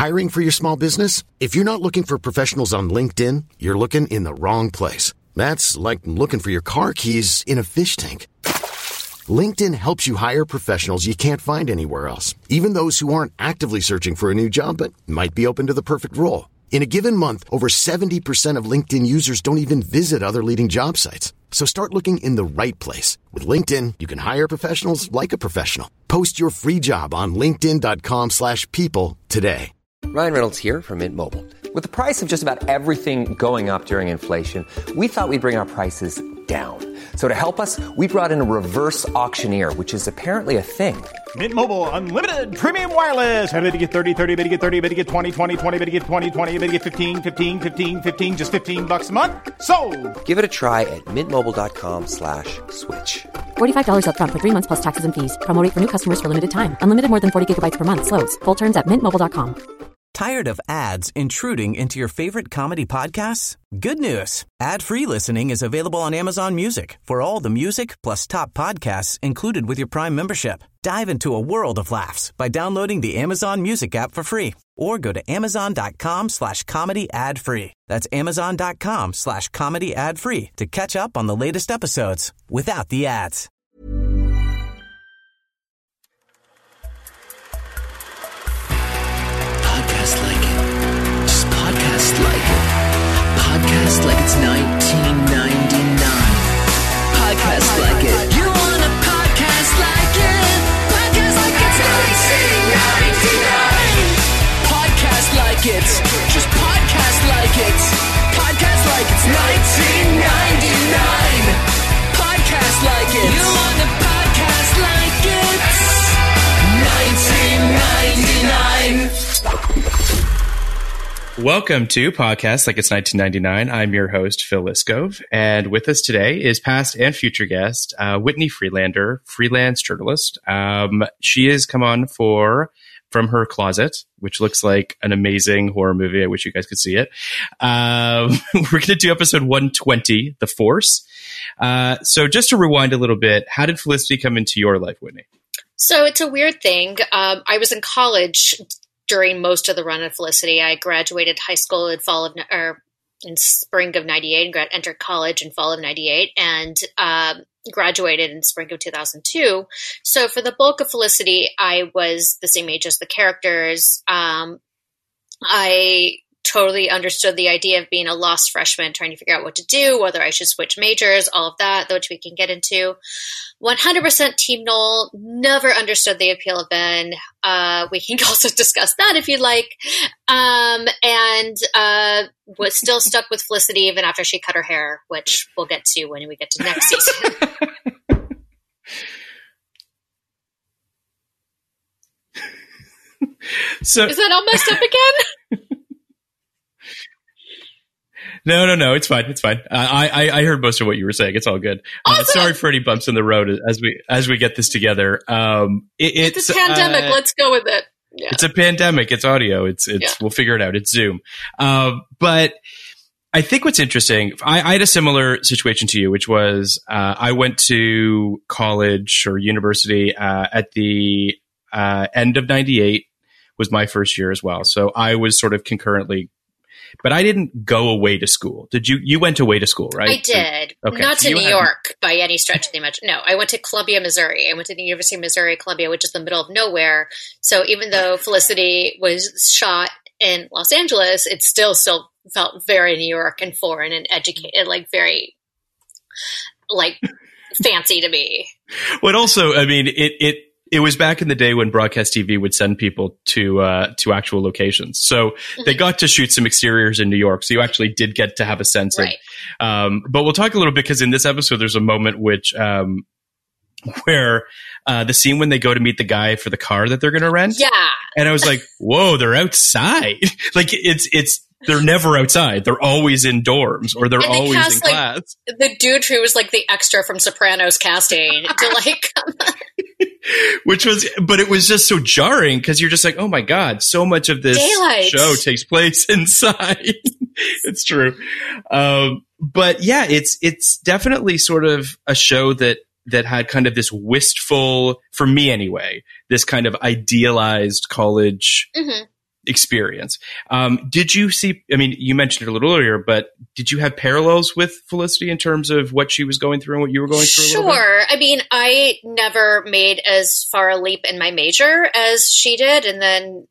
Hiring for your small business? If you're not looking for professionals on LinkedIn, you're looking in the wrong place. That's like looking for your car keys in a fish tank. LinkedIn helps you hire professionals you can't find anywhere else, even those who aren't actively searching for a new job but might be open to the perfect role. In a given month, over 70% of LinkedIn users don't even visit other leading job sites. So start looking in the right place. With LinkedIn, you can hire professionals like a professional. Post your free job on linkedin.com/people today. Ryan Reynolds here from Mint Mobile. With the price of just about everything going up during inflation, we thought we'd bring our prices down. So to help us, we brought in a reverse auctioneer, which is apparently a thing. Mint Mobile Unlimited Premium Wireless. How to get 30, 30, bit to get 30, bit to get 20, 20, 20, bit to get 20, 20, bit to get 15, 15, 15, 15, just $15 a month? Sold! Give it a try at mintmobile.com/switch. $45 up front for 3 months plus taxes and fees. Promo rate for new customers for limited time. Unlimited more than 40 gigabytes per month. Slows full terms at mintmobile.com. Tired of ads intruding into your favorite comedy podcasts? Good news. Ad-free listening is available on Amazon Music for all the music plus top podcasts included with your Prime membership. Dive into a world of laughs by downloading the Amazon Music app for free or go to amazon.com/comedy ad-free. That's amazon.com/comedy ad-free to catch up on the latest episodes without the ads. Podcast like it. Just podcast like it. Podcast like it's 1999. Podcast like it. You want a podcast like it? Podcast like it's 1999. Podcast like it. Just podcast like it. Podcast like it's 1999. Podcast like it. You want a podcast like it? 1999. Welcome to Podcast Like It's 1999. I'm your host, Phil Liskov, and with us today is past and future guest, Whitney Freelander, freelance journalist. She has come on From Her Closet, which looks like an amazing horror movie. I wish you guys could see it. We're going to do episode 120, The Force. So just to rewind a little bit, how did Felicity come into your life, Whitney? So it's a weird thing. I was in college during most of the run of Felicity. I graduated high school in spring of 98 and entered college in fall of 98 and graduated in spring of 2002. So for the bulk of Felicity, I was the same age as the characters. I totally understood the idea of being a lost freshman, trying to figure out what to do, whether I should switch majors, all of that, which we can get into. 100% Team Noel, never understood the appeal of Ben. We can also discuss that if you'd like. And was still stuck with Felicity even after she cut her hair, which we'll get to when we get to next season. So is that all messed up again? No, it's fine. It's fine. I heard most of what you were saying. It's all good. Awesome. Sorry for any bumps in the road as we get this together. It's a pandemic. Let's go with it. Yeah. It's a pandemic. It's audio. We'll figure it out. It's Zoom. But I think what's interesting, I had a similar situation to you, which was, I went to college or university, at the, end of 98 was my first year as well. So I was sort of concurrently, but I didn't go away to school. Did you? You went away to school, right? I did. Okay. Not to New York by any stretch of the imagination. No, I went to Columbia, Missouri. I went to the University of Missouri, Columbia, which is the middle of nowhere. So even though Felicity was shot in Los Angeles, it still felt very New York and foreign and educated, like very fancy to me. Well, also, I mean, it was back in the day when broadcast TV would send people to actual locations. So they got to shoot some exteriors in New York. So you actually did get to have a sense of, but we'll talk a little bit because in this episode, there's a moment where the scene when they go to meet the guy for the car that they're going to rent. Yeah. And I was like, whoa, they're outside. They're never outside. They're always in dorms or they're always in class. The dude who was the extra from Sopranos casting to come on. But it was just so jarring because you're just like, oh my God, so much of this show takes place inside. It's true. But yeah, it's definitely sort of a show that had kind of this wistful, for me anyway, this kind of idealized college experience. Did you see, I mean, you mentioned it a little earlier, but did you have parallels with Felicity in terms of what she was going through and what you were going through? Sure. I mean, I never made as far a leap in my major as she did. And then,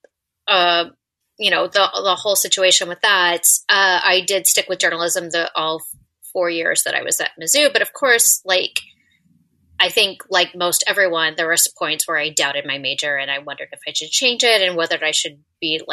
the whole situation with that, I did stick with journalism all 4 years that I was at Mizzou. But of course, I think like most everyone, there were points where I doubted my major and I wondered if I should change it and whether I should be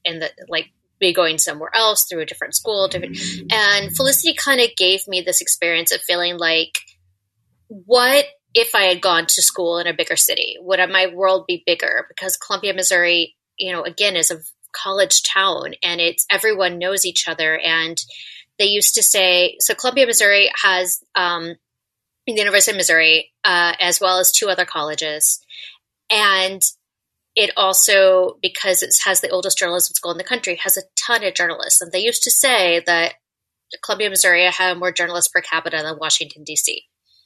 be going somewhere else through a different school. And Felicity kind of gave me this experience of feeling like, what if I had gone to school in a bigger city? Would my world be bigger? Because Columbia, Missouri, again, is a college town and everyone knows each other. And they used to say, so Columbia, Missouri has, the University of Missouri, as well as 2 other colleges. And it also, because it has the oldest journalism school in the country, has a ton of journalists. And they used to say that Columbia, Missouri had more journalists per capita than Washington, D.C.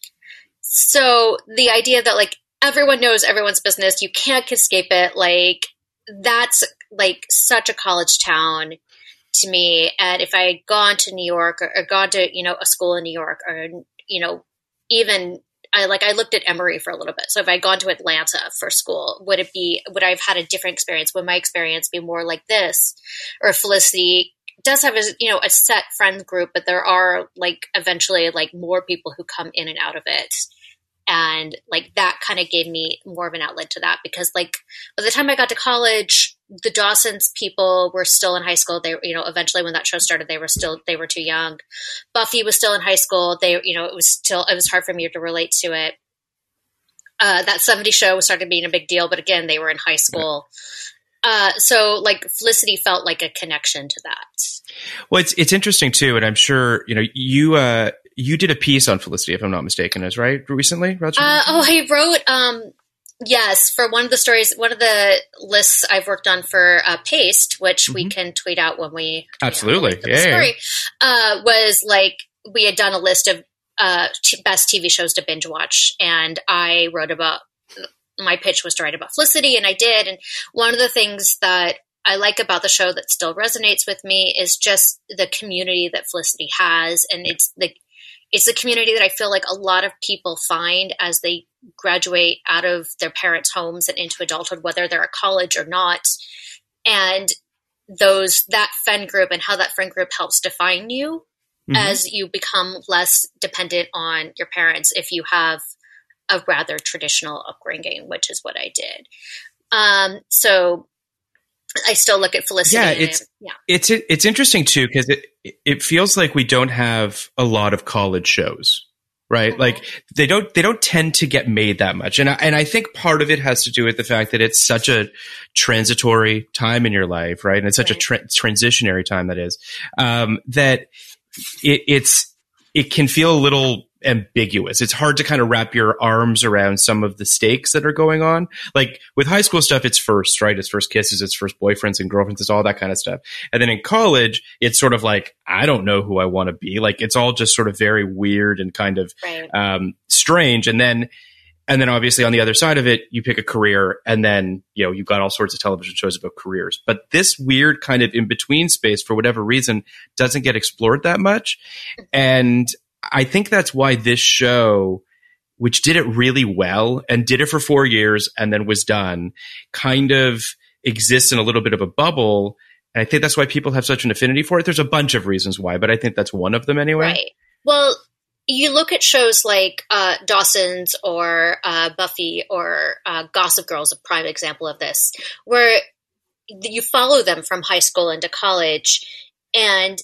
So the idea that everyone knows everyone's business, you can't escape it, that's such a college town to me. And if I had gone to New York or gone to, a school in New York or, even I looked at Emory for a little bit. So if I'd gone to Atlanta for school, would I have had a different experience? Would my experience be more like this? Or Felicity does have a set friend group, but there are eventually more people who come in and out of it. And that kind of gave me more of an outlet to that because by the time I got to college, the Dawson's people were still in high school. They, eventually when that show started, they were too young. Buffy was still in high school. It was hard for me to relate to it. That 70s show started being a big deal, but again, they were in high school. So Felicity felt like a connection to that. Well, it's interesting too. And I'm sure, you did a piece on Felicity, if I'm not mistaken, right? Recently? I wrote, yes, for one of the stories, one of the lists I've worked on for Paste, which we can tweet out when we absolutely story, was we had done a list of best TV shows to binge watch, and I wrote about. My pitch was to write about Felicity, and I did. And one of the things that I like about the show that still resonates with me is just the community that Felicity has, and it's the community that I feel like a lot of people find as they graduate out of their parents' homes and into adulthood, whether they're at college or not. And that friend group and how that friend group helps define you as you become less dependent on your parents if you have a rather traditional upbringing, which is what I did. So I still look at Felicity. It's interesting too, because it feels like we don't have a lot of college shows, right? They don't tend to get made that much. And I think part of it has to do with the fact that it's such a transitory time in your life, right? And it's such a transitionary time that is, that it can feel a little ambiguous. It's hard to kind of wrap your arms around some of the stakes that are going on. With high school stuff, it's first, right? It's first kisses, it's first boyfriends and girlfriends, it's all that kind of stuff. And then in college, it's sort of I don't know who I want to be. It's all just sort of very weird and kind of strange. And then obviously on the other side of it, you pick a career and then, you've got all sorts of television shows about careers. But this weird kind of in-between space, for whatever reason, doesn't get explored that much. And I think that's why this show, which did it really well and did it for 4 years and then was done, kind of exists in a little bit of a bubble. And I think that's why people have such an affinity for it. There's a bunch of reasons why, but I think that's one of them anyway. Right. Well, you look at shows like Dawson's or Buffy or Gossip Girl is a prime example of this, where you follow them from high school into college, and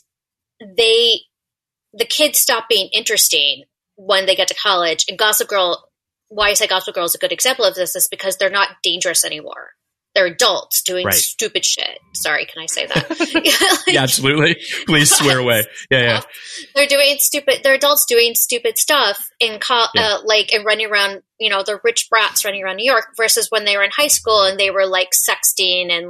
the kids stop being interesting when they get to college. And Gossip Girl, why I say Gossip Girl is a good example of this is because they're not dangerous anymore. They're adults doing stupid shit. Sorry, can I say that? Yeah, absolutely. Please swear away. Yeah. They're adults doing stupid stuff in and running around, they're rich brats running around New York versus when they were in high school and they were sexting and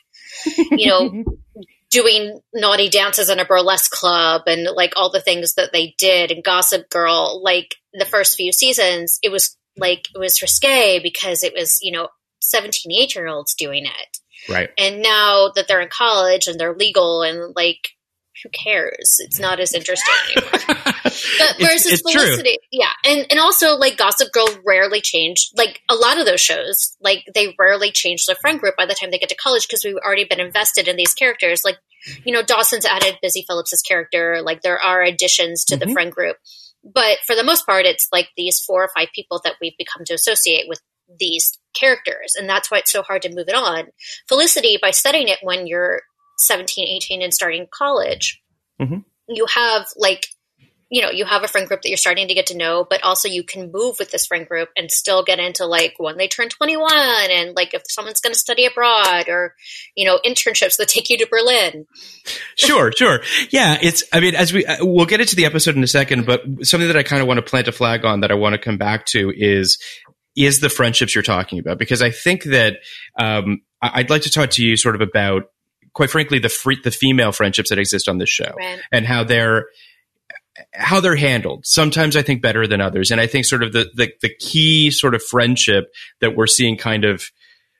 doing naughty dances in a burlesque club and all the things that they did. And Gossip Girl, the first few seasons, it was risque because it was, 17, 18-year-olds doing it. Right. And now that they're in college and they're legal and like, who cares? It's not as interesting anymore. But versus Felicity, yeah. And also like Gossip Girl rarely changed, like a lot of those shows, like they rarely change their friend group by the time they get to college because we've already been invested in these characters. Like, you know, Dawson's added Busy Phillips's character, like there are additions to the friend group. But for the most part, it's like these 4 or 5 people that we've become to associate with these characters. And that's why it's so hard to move it on. Felicity, by studying it when you're 17, 18 and starting college, you have like, you know, you have a friend group that you're starting to get to know, but also you can move with this friend group and still get into like when they turn 21 and like if someone's going to study abroad or, you know, internships that take you to Berlin. Sure. Yeah. I mean, we'll get into the episode in a second, but something that I kind of want to plant a flag on that I want to come back to is the friendships you're talking about, because I think that, I'd like to talk to you sort of about, quite frankly, the female friendships that exist on this show and how they're handled. Sometimes I think better than others. And I think sort of the key sort of friendship that we're seeing kind of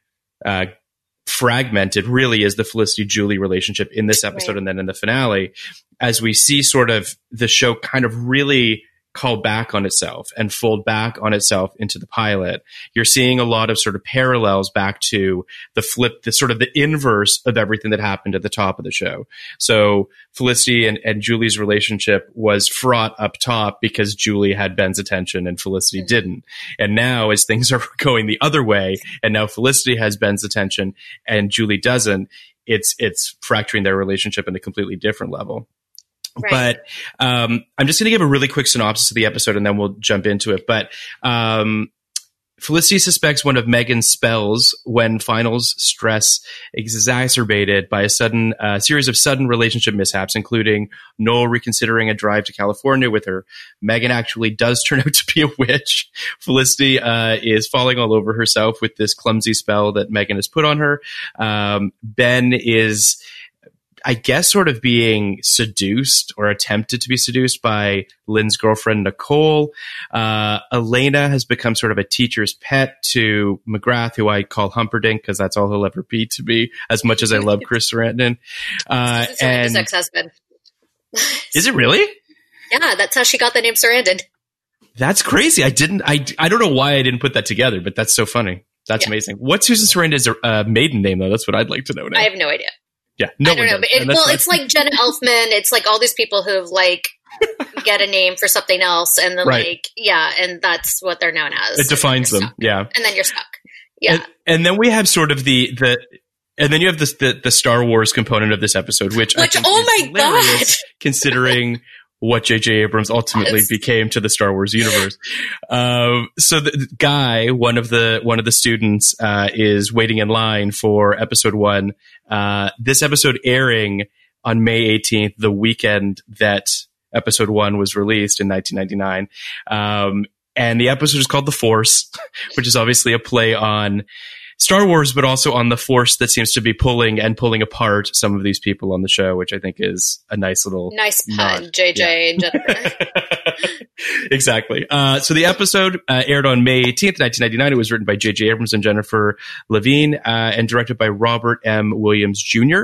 fragmented really is the Felicity-Julie relationship in this episode and then in the finale, as we see sort of the show kind of really call back on itself and fold back on itself into the pilot. You're seeing a lot of sort of parallels back to the sort of the inverse of everything that happened at the top of the show. So Felicity and Julie's relationship was fraught up top because Julie had Ben's attention and Felicity didn't. And now as things are going the other way, and now Felicity has Ben's attention and Julie doesn't, it's fracturing their relationship in a completely different level. Right. But I'm just going to give a really quick synopsis of the episode and then we'll jump into it. But Felicity suspects one of Megan's spells when finals stress exacerbated by a series of sudden relationship mishaps, including Noel reconsidering a drive to California with her. Megan actually does turn out to be a witch. Felicity is falling all over herself with this clumsy spell that Megan has put on her. Ben is, I guess, sort of being seduced or attempted to be seduced by Lynn's girlfriend, Nicole. Elena has become sort of a teacher's pet to McGrath, who I call Humperdinck because that's all he'll ever be to me, as much as I love Chris Sarandon. And his ex-husband. Is it really? Yeah, that's how she got the name Sarandon. That's crazy. I don't know why I didn't put that together, but that's so funny. That's amazing. What's Susan Sarandon's maiden name, though? That's what I'd like to know now. I have no idea. Yeah, I don't know, but it's like Jenna Elfman. It's like all these people who've like get a name for something else, and then and that's what they're known as. It defines them, and then you're stuck. Yeah, and then we have sort of and then you have the Star Wars component of this episode, which I think oh my god, considering what J.J. Abrams ultimately became to the Star Wars universe. So the guy, one of the students, is waiting in line for episode 1. This episode airing on May 18th, the weekend that episode 1 was released in 1999. And the episode is called The Force, which is obviously a play on Star Wars, but also on the force that seems to be pulling apart some of these people on the show, which I think is a nice pun, JJ and Jennifer. Exactly. So the episode aired on May 18th, 1999. It was written by J.J. Abrams and Jennifer Levine and directed by Robert M. Williams Jr.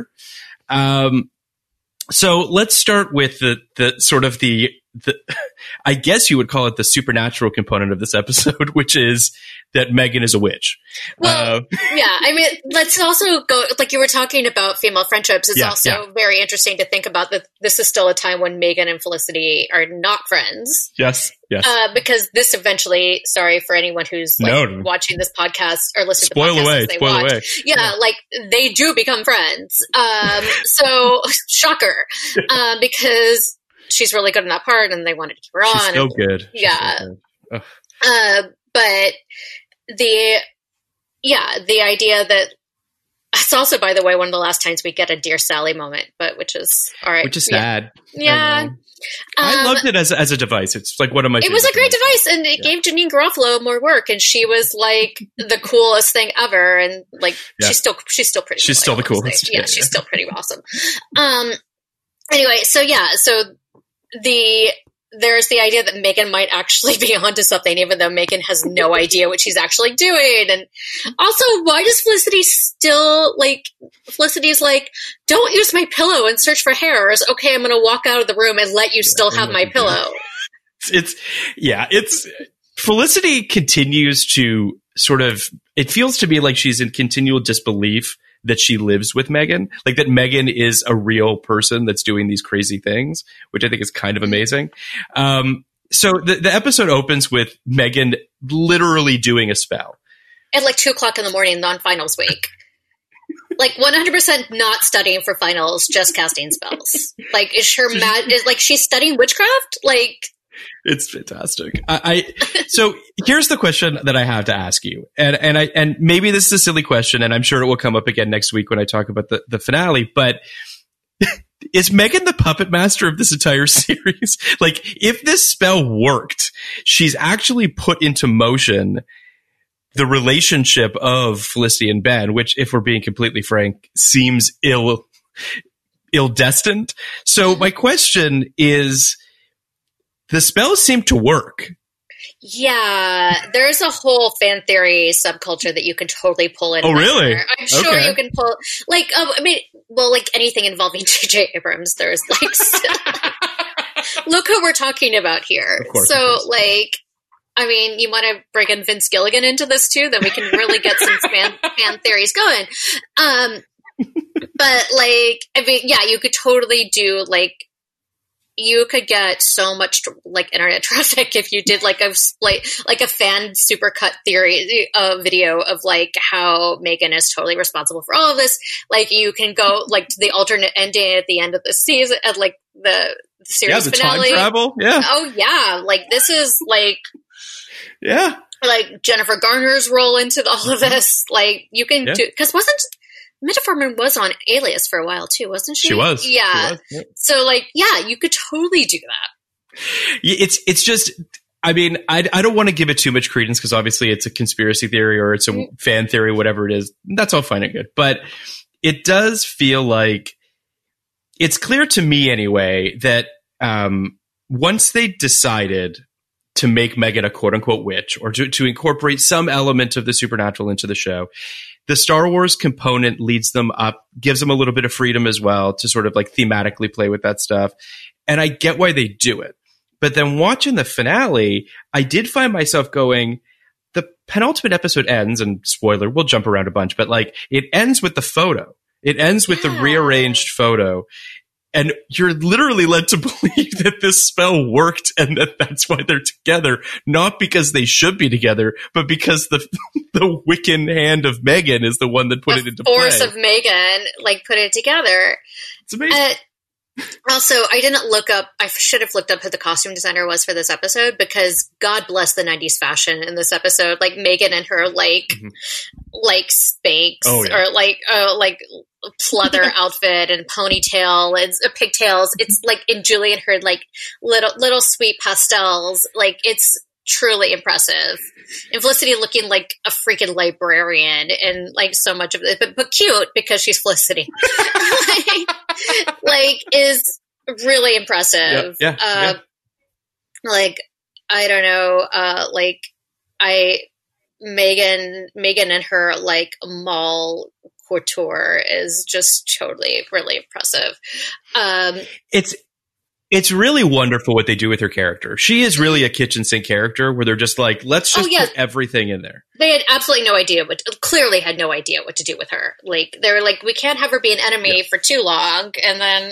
So let's start with the sort of the I guess you would call it the supernatural component of this episode, which is that Megan is a witch. Well, I mean, let's also go, like you were talking about female friendships. It's also very interesting to think about that this is still a time when Megan and Felicity are not friends. Yes. Because this eventually, sorry for anyone who's watching this podcast or listening to the podcast as they watch. Yeah, like they do become friends. So shocker. Because she's really good in that part and they wanted to keep her on. She's so good. But the idea that it's also, by the way, one of the last times we get a Dear Sally moment, but which is all right. Which is sad. Yeah. I loved it as a device. It's like one of my It was a great device and it gave Janeane Garofalo more work and she was like the coolest thing ever. And like, she's still pretty She's cool, still the coolest. Yeah, she's still pretty awesome. Anyway, so there's the idea that Megan might actually be onto something, even though Megan has no idea what she's actually doing. And also, why does Felicity still, Felicity's like, don't use my pillow and search for hairs. Okay, I'm going to walk out of the room and let you still have my pillow. Felicity continues to sort of, it feels to me like she's in continual disbelief that she lives with Megan, like that Megan is a real person that's doing these crazy things, which I think is kind of amazing. So the episode opens with Megan literally doing a spell. At 2:00 in the morning, non-finals week. 100% not studying for finals, just casting spells. Is her she's studying witchcraft? It's fantastic. So here's the question that I have to ask you. And maybe this is a silly question, and I'm sure it will come up again next week when I talk about the finale, but is Megan the puppet master of this entire series? If this spell worked, she's actually put into motion the relationship of Felicity and Ben, which, if we're being completely frank, seems ill-destined. So my question is, the spells seem to work. Yeah, there's a whole fan theory subculture that you can totally pull in. Oh, really? I'm sure you can pull, anything involving J.J. Abrams, there's look who we're talking about here. Of course, so, you want to bring in Vince Gilligan into this too, then we can really get some fan theories going. But, you could totally do, you could get so much internet traffic if you did a fan supercut theory video of how Megan is totally responsible for all of this. You can go to the alternate ending at the end of the season at the series finale. Time travel. Yeah. Oh yeah. This is yeah. Jennifer Garner's role into all of this. You can do, because wasn't Amanda Foreman was on Alias for a while too, wasn't she? She was. Yeah. She was, yeah. So you could totally do that. It's just, I don't want to give it too much credence because obviously it's a conspiracy theory or it's a fan theory, whatever it is. That's all fine and good. But it does feel like it's clear to me anyway that once they decided to make Megan a quote unquote witch or to incorporate some element of the supernatural into the show, the Star Wars component leads them up, gives them a little bit of freedom as well to sort of thematically play with that stuff. And I get why they do it. But then watching the finale, I did find myself going, the penultimate episode ends, and spoiler, we'll jump around a bunch, but it ends with the photo. It ends with the rearranged photo. And you're literally led to believe that this spell worked and that that's why they're together, not because they should be together, but because the Wiccan hand of Megan is the one that put it into play. The force of Megan, put it together. It's amazing. Also, I didn't look up, I should have looked up who the costume designer was for this episode, because God bless the 90s fashion in this episode. Megan and her, Spanx, or pleather outfit and ponytail and pigtails. It's in Julie and her little sweet pastels. It's truly impressive. And Felicity looking like a freaking librarian and so much of it, but cute because she's Felicity. Is really impressive. Yeah. I don't know. Megan and her mall couture is just totally really impressive. It's really wonderful what they do with her character. She is really a kitchen sink character where they're just let's just put everything in there. They had absolutely no idea clearly had no idea what to do with her. They were we can't have her be an enemy for too long. And then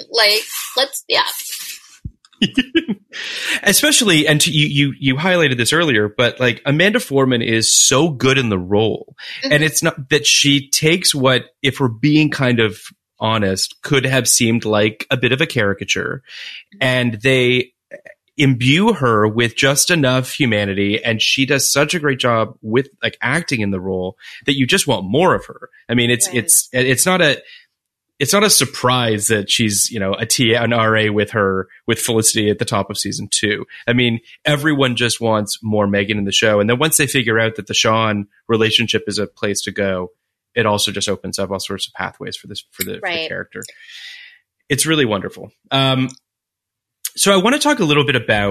Especially, and you highlighted this earlier, but Amanda Foreman is so good in the role. Mm-hmm. And it's not that she takes what, if we're being kind of honest, could have seemed like a bit of a caricature, and they imbue her with just enough humanity, and she does such a great job with acting in the role that you just want more of her. It's not a surprise that she's, an RA with Felicity at the top of season 2. Everyone just wants more Megan in the show. And then once they figure out that the Sean relationship is a place to go, it also just opens up all sorts of pathways for the character. It's really wonderful. So I want to talk a little bit about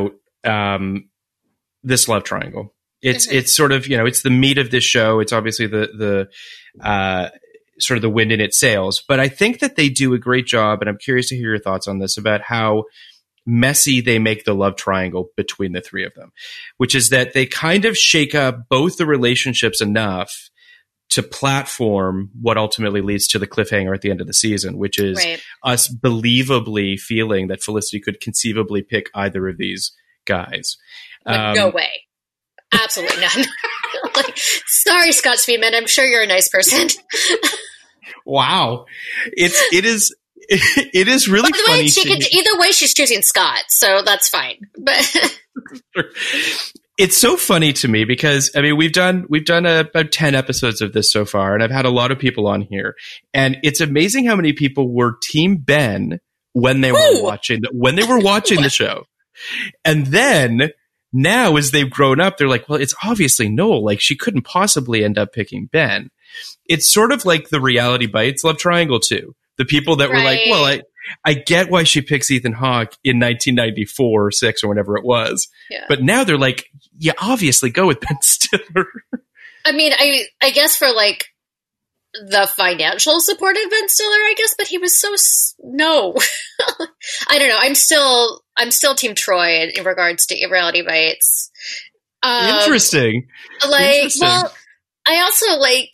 this love triangle. It's sort of, it's the meat of this show. It's obviously the sort of the wind in its sails. But I think that they do a great job, and I'm curious to hear your thoughts on this, about how messy they make the love triangle between the three of them, which is that they kind of shake up both the relationships enough to platform what ultimately leads to the cliffhanger at the end of the season, which is us believably feeling that Felicity could conceivably pick either of these guys. No way. Absolutely none. Sorry, Scott Speedman. I'm sure you're a nice person. Wow. It is really funny. Either way, she's choosing Scott, so that's fine. But it's so funny to me because, I mean, we've done about 10 episodes of this so far, and I've had a lot of people on here, and it's amazing how many people were Team Ben when they were watching the show. And then now, as they've grown up, they're like, well, it's obviously Noel. Like, she couldn't possibly end up picking Ben. It's sort of like the Reality Bites love triangle too. The people that were like, well, I get why she picks Ethan Hawke in 1994 or 6 or whenever it was. Yeah. But now they're like, yeah, obviously go with Ben Stiller. I mean, I guess for like the financial support of Ben Stiller, I guess, but he was so no. I don't know. I'm still Team Troy in regards to Reality Bites. Interesting. Well, I also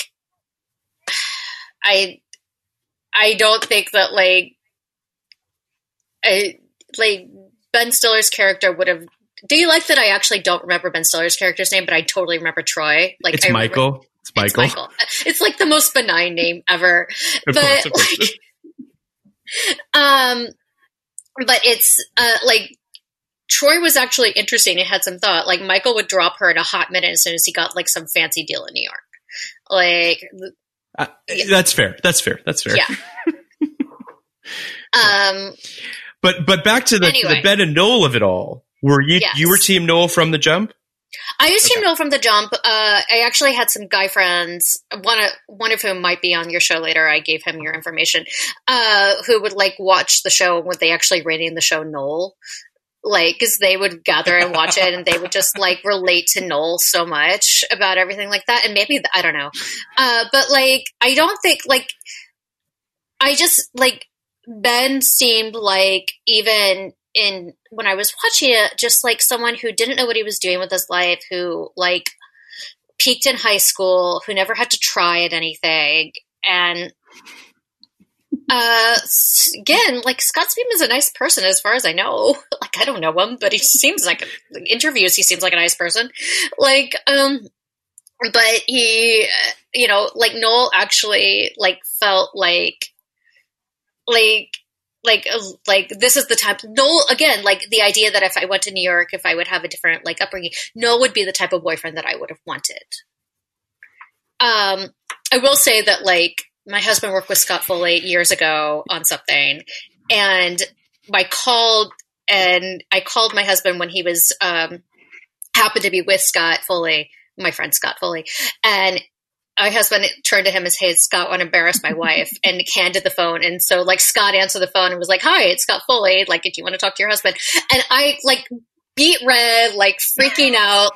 I don't think that Ben Stiller's character would have. Do you like that I actually don't remember Ben Stiller's character's name, but I totally remember Troy? It's Michael. It's Michael. It's like the most benign name ever. But it's Troy was actually interesting. It had some thought. Like, Michael would drop her in a hot minute as soon as he got some fancy deal in New York. That's fair. Yeah. But back to the Ben and Noel of it all. Were you you were Team Noel from the jump? I was Team Noel from the jump. I actually had some guy friends, one of whom might be on your show later. I gave him your information. Who would watch the show when they actually rating the show Noel. Because they would gather and watch it, and they would just relate to Noel so much about everything like that. And maybe I don't know, but I don't think I just Ben seemed even in when I was watching it, just someone who didn't know what he was doing with his life, who peaked in high school, who never had to try at anything, and. Again, Scott Speedman is a nice person as far as I know. I don't know him, but he seems in interviews, he seems like a nice person. But he, Noel actually, felt this is the time. Noel, again, the idea that if I went to New York, if I would have a different, upbringing, Noel would be the type of boyfriend that I would have wanted. I will say that, my husband worked with Scott Foley years ago on something, and I called my husband when he was happened to be with Scott Foley, my friend Scott Foley, and my husband turned to him and said, "Hey, Scott, want to embarrass my wife," and handed the phone. And so Scott answered the phone and was like, "Hi, it's Scott Foley. Do you want to talk to your husband?" And I beat red, freaking out,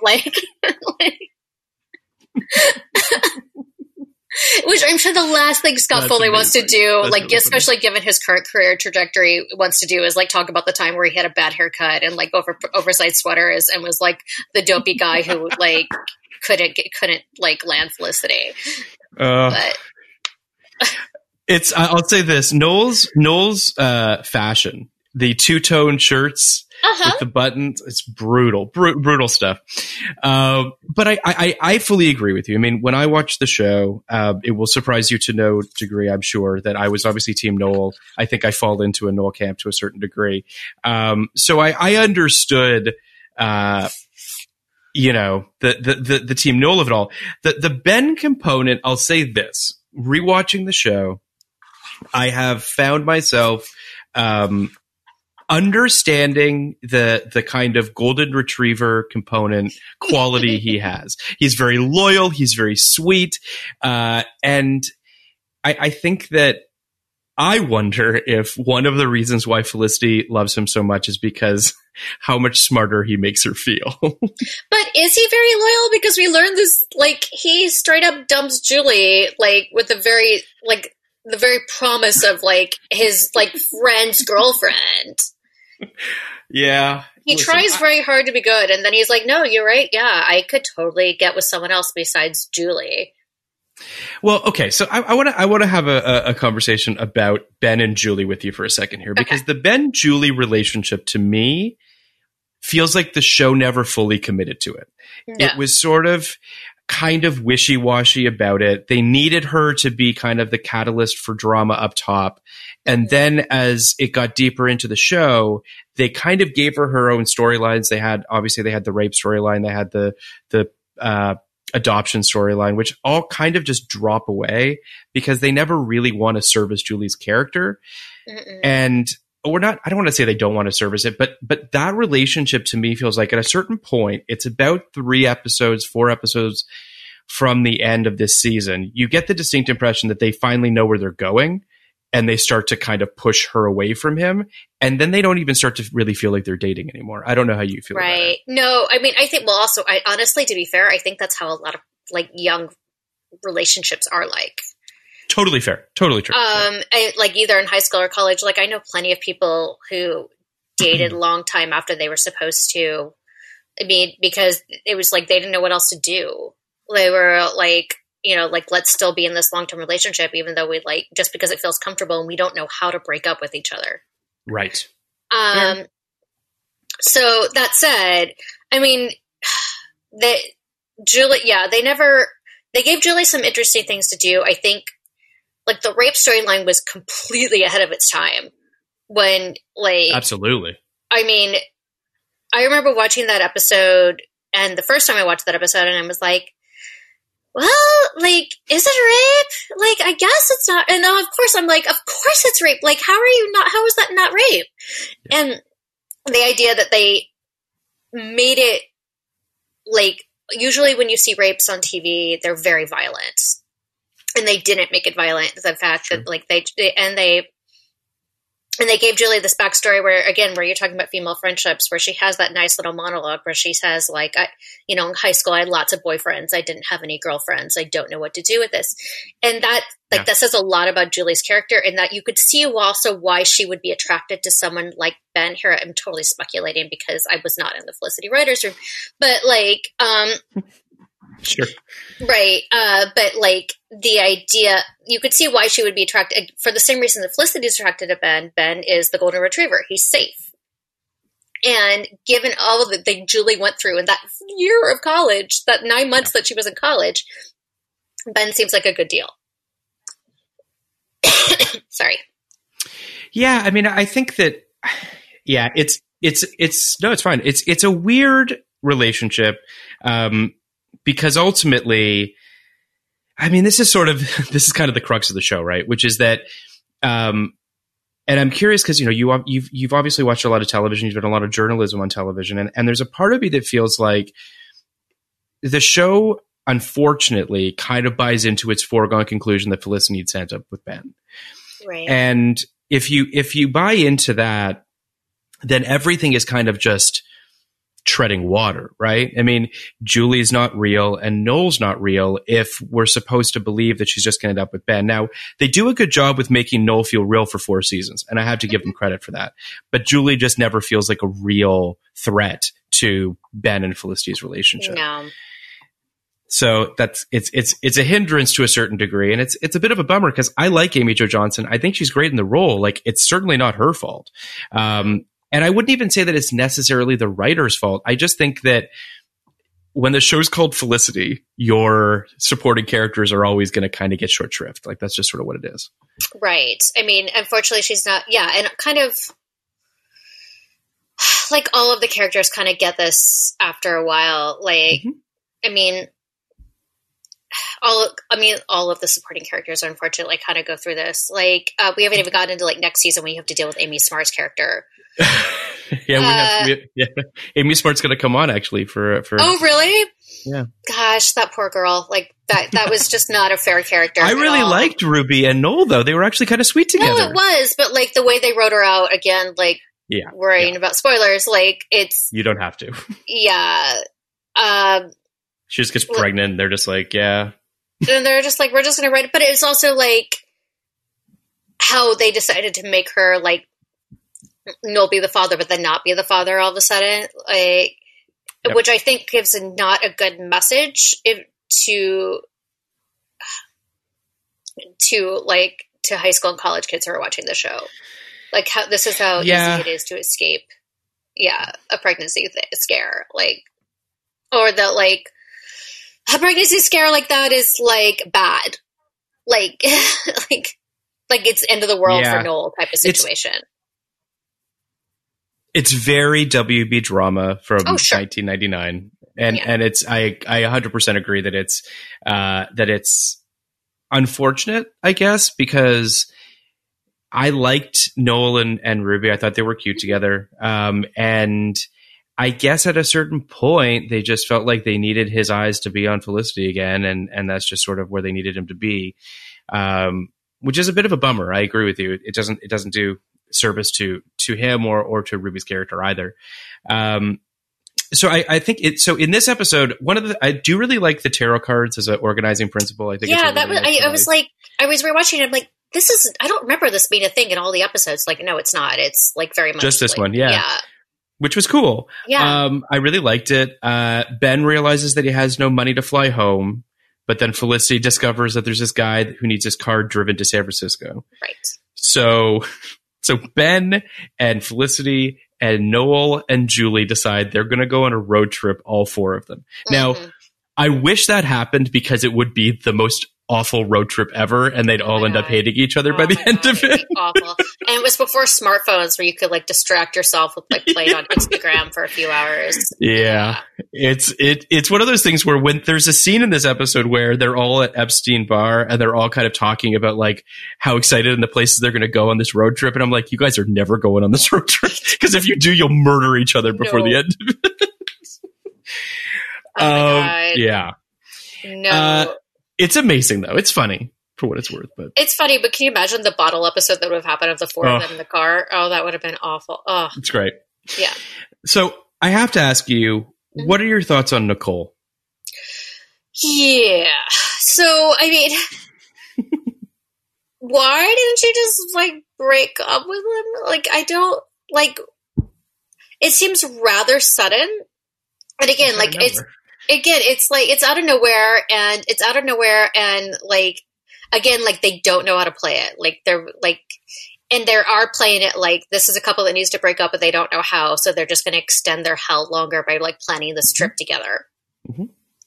Which I'm sure the last thing Scott Foley wants to do, especially given his current career trajectory, wants to do is talk about the time where he had a bad haircut and oversized sweaters and was the dopey guy who couldn't land Felicity. But I'll say this: Noel's fashion, the two-tone shirts. With the buttons, it's brutal stuff. But I fully agree with you. I mean, when I watch the show, it will surprise you to no degree, I'm sure, that I was obviously Team Noel. I think I fall into a Noel camp to a certain degree. So I understood, the Team Noel of it all. The Ben component, I'll say this: rewatching the show, I have found myself, understanding the kind of golden retriever component quality he has. He's very loyal. He's very sweet. And I think that I wonder if one of the reasons why Felicity loves him so much is because how much smarter he makes her feel. But is he very loyal? Because we learned this, like, he straight up dumps Julie, like, with the very promise of, like, his, like, friend's girlfriend. Yeah. He tries very hard to be good, and then he's like, no, you're right, yeah, I could totally get with someone else besides Julie. Well, okay, so I want to have a conversation about Ben and Julie with you for a second here, because the Ben-Julie relationship to me feels like the show never fully committed to it. Yeah. It was sort of kind of wishy-washy about it. They needed her to be kind of the catalyst for drama up top. And then as it got deeper into the show, they kind of gave her own storylines. They had the rape storyline. They had the adoption storyline, which all kind of just drop away because they never really want to service Julie's character. And I don't want to say they don't want to service it, but that relationship to me feels like at a certain point, it's about 4 episodes from the end of this season. You get the distinct impression that they finally know where they're going and they start to kind of push her away from him. And then they don't even start to really feel like they're dating anymore. I don't know how you feel about it. No, I mean, I think, well, also, I honestly, to be fair, I think that's how a lot of, like, young relationships are like. Totally fair. Totally true. Like, either in high school or college, like, I know plenty of people who dated a long time after they were supposed to. I mean, because it was like they didn't know what else to do. They were like, you know, like, let's still be in this long-term relationship, even though we like, just because it feels comfortable and we don't know how to break up with each other. Right. So that said, I mean, they gave Julie some interesting things to do. I think, like, the rape storyline was completely ahead of its time when, like, absolutely. I mean, I remember watching that episode, and the first time I watched that episode, and I was like, well, like, is it rape? Like, I guess it's not. And now, of course, I'm like, of course it's rape. Like, how is that not rape? Yeah. And the idea that they made it, like, usually when you see rapes on TV, they're very violent. And they didn't make it violent. The fact that, like, they gave Julie this backstory where you're talking about female friendships, where she has that nice little monologue where she says, like, in high school, I had lots of boyfriends. I didn't have any girlfriends. I don't know what to do with this. And that, like, that says a lot about Julie's character, and that you could see also why she would be attracted to someone like Ben. Here, I'm totally speculating because I was not in the Felicity writers' room, but, like, sure. Right. But, like, the idea, you could see why she would be attracted for the same reason that Felicity is attracted to Ben. Ben is the golden retriever. He's safe. And given all of that Julie went through in that year of college, that 9 months that she was in college, Ben seems like a good deal. Sorry. Yeah. I mean, I think that, yeah, it's fine. It's a weird relationship. Because ultimately, I mean, this is kind of the crux of the show, right? Which is that, and I'm curious because, you've obviously watched a lot of television, you've done a lot of journalism on television, and there's a part of me that feels like the show, unfortunately, kind of buys into its foregone conclusion that Felicity needs to end up with Ben. Right. And if you buy into that, then everything is kind of just treading water, right? I mean, Julie's not real and Noel's not real if we're supposed to believe that she's just going to end up with Ben. Now, they do a good job with making Noel feel real for 4 seasons, and I have to give them credit for that. But Julie just never feels like a real threat to Ben and Felicity's relationship. No. So it's a hindrance to a certain degree, and it's a bit of a bummer because I like Amy Jo Johnson. I think she's great in the role. Like, it's certainly not her fault. And I wouldn't even say that it's necessarily the writer's fault. I just think that when the show's called Felicity, your supporting characters are always going to kind of get short shrift. Like, that's just sort of what it is. Right. I mean, unfortunately, she's not. Yeah. And kind of like all of the characters kind of get this after a while. Like, I mean, all of the supporting characters, unfortunately, kind of go through this. Like, we haven't even gotten into, like, next season when you have to deal with Amy Smart's character. Amy Smart's going to come on actually for. Oh, really? Yeah. Gosh, that poor girl. Like that was just not a fair character. I really all. liked Ruby and Noel, though. They were actually kind of sweet together. No, it was, but like the way they wrote her out again, like worrying about spoilers, like it's you don't have to. Yeah. She just gets pregnant and they're just like, yeah. And they're just like, we're just gonna write it. But it's also like how they decided to make her like Noel be the father, but then not be the father all of a sudden. Like which I think gives not a good message to high school and college kids who are watching the show. Like how this is how easy it is to escape. Yeah, a pregnancy scare, like, or that like a pregnancy scare like that is like bad, like like it's end of the world for Noel type of situation. It's very WB drama from 1999, and it's I 100% agree that it's unfortunate, I guess, because I liked Noel and Ruby. I thought they were cute together, and I guess at a certain point they just felt like they needed his eyes to be on Felicity again, and that's just sort of where they needed him to be, which is a bit of a bummer. I agree with you. It doesn't do service to him or to Ruby's character either. So I think so in this episode, I do really like the tarot cards as an organizing principle. I think I was rewatching it. I'm like, I don't remember this being a thing in all the episodes. Like, no, it's not. It's like very much just this like, one. Yeah. Which was cool. Yeah. I really liked it. Ben realizes that he has no money to fly home, but then Felicity discovers that there's this guy who needs his car driven to San Francisco. Right. So Ben and Felicity and Noel and Julie decide they're going to go on a road trip, all four of them. Now, I wish that happened because it would be the most awful road trip ever, and they'd all end up hating each other by the end of it. Awful. And it was before smartphones where you could like distract yourself with like playing on Instagram for a few hours. Yeah. It's one of those things where when there's a scene in this episode where they're all at Epstein Bar and they're all kind of talking about like how excited and the places they're going to go on this road trip. And I'm like, you guys are never going on this road trip because if you do, you'll murder each other before the end of it. Oh my God. Yeah. No. It's amazing though. It's funny for what it's worth, but it's funny. But can you imagine the bottle episode that would have happened of the four of them in the car? Oh, that would have been awful. Oh, it's great. Yeah. So I have to ask you, what are your thoughts on Nicole? Yeah. So I mean, why didn't you just like break up with him? Like I don't like. It seems rather sudden, and again, like it's like it's out of nowhere, and like again, like they don't know how to play it. Like they're like, and they are playing it like this is a couple that needs to break up, but they don't know how, so they're just going to extend their hell longer by like planning this trip together. Mm-hmm.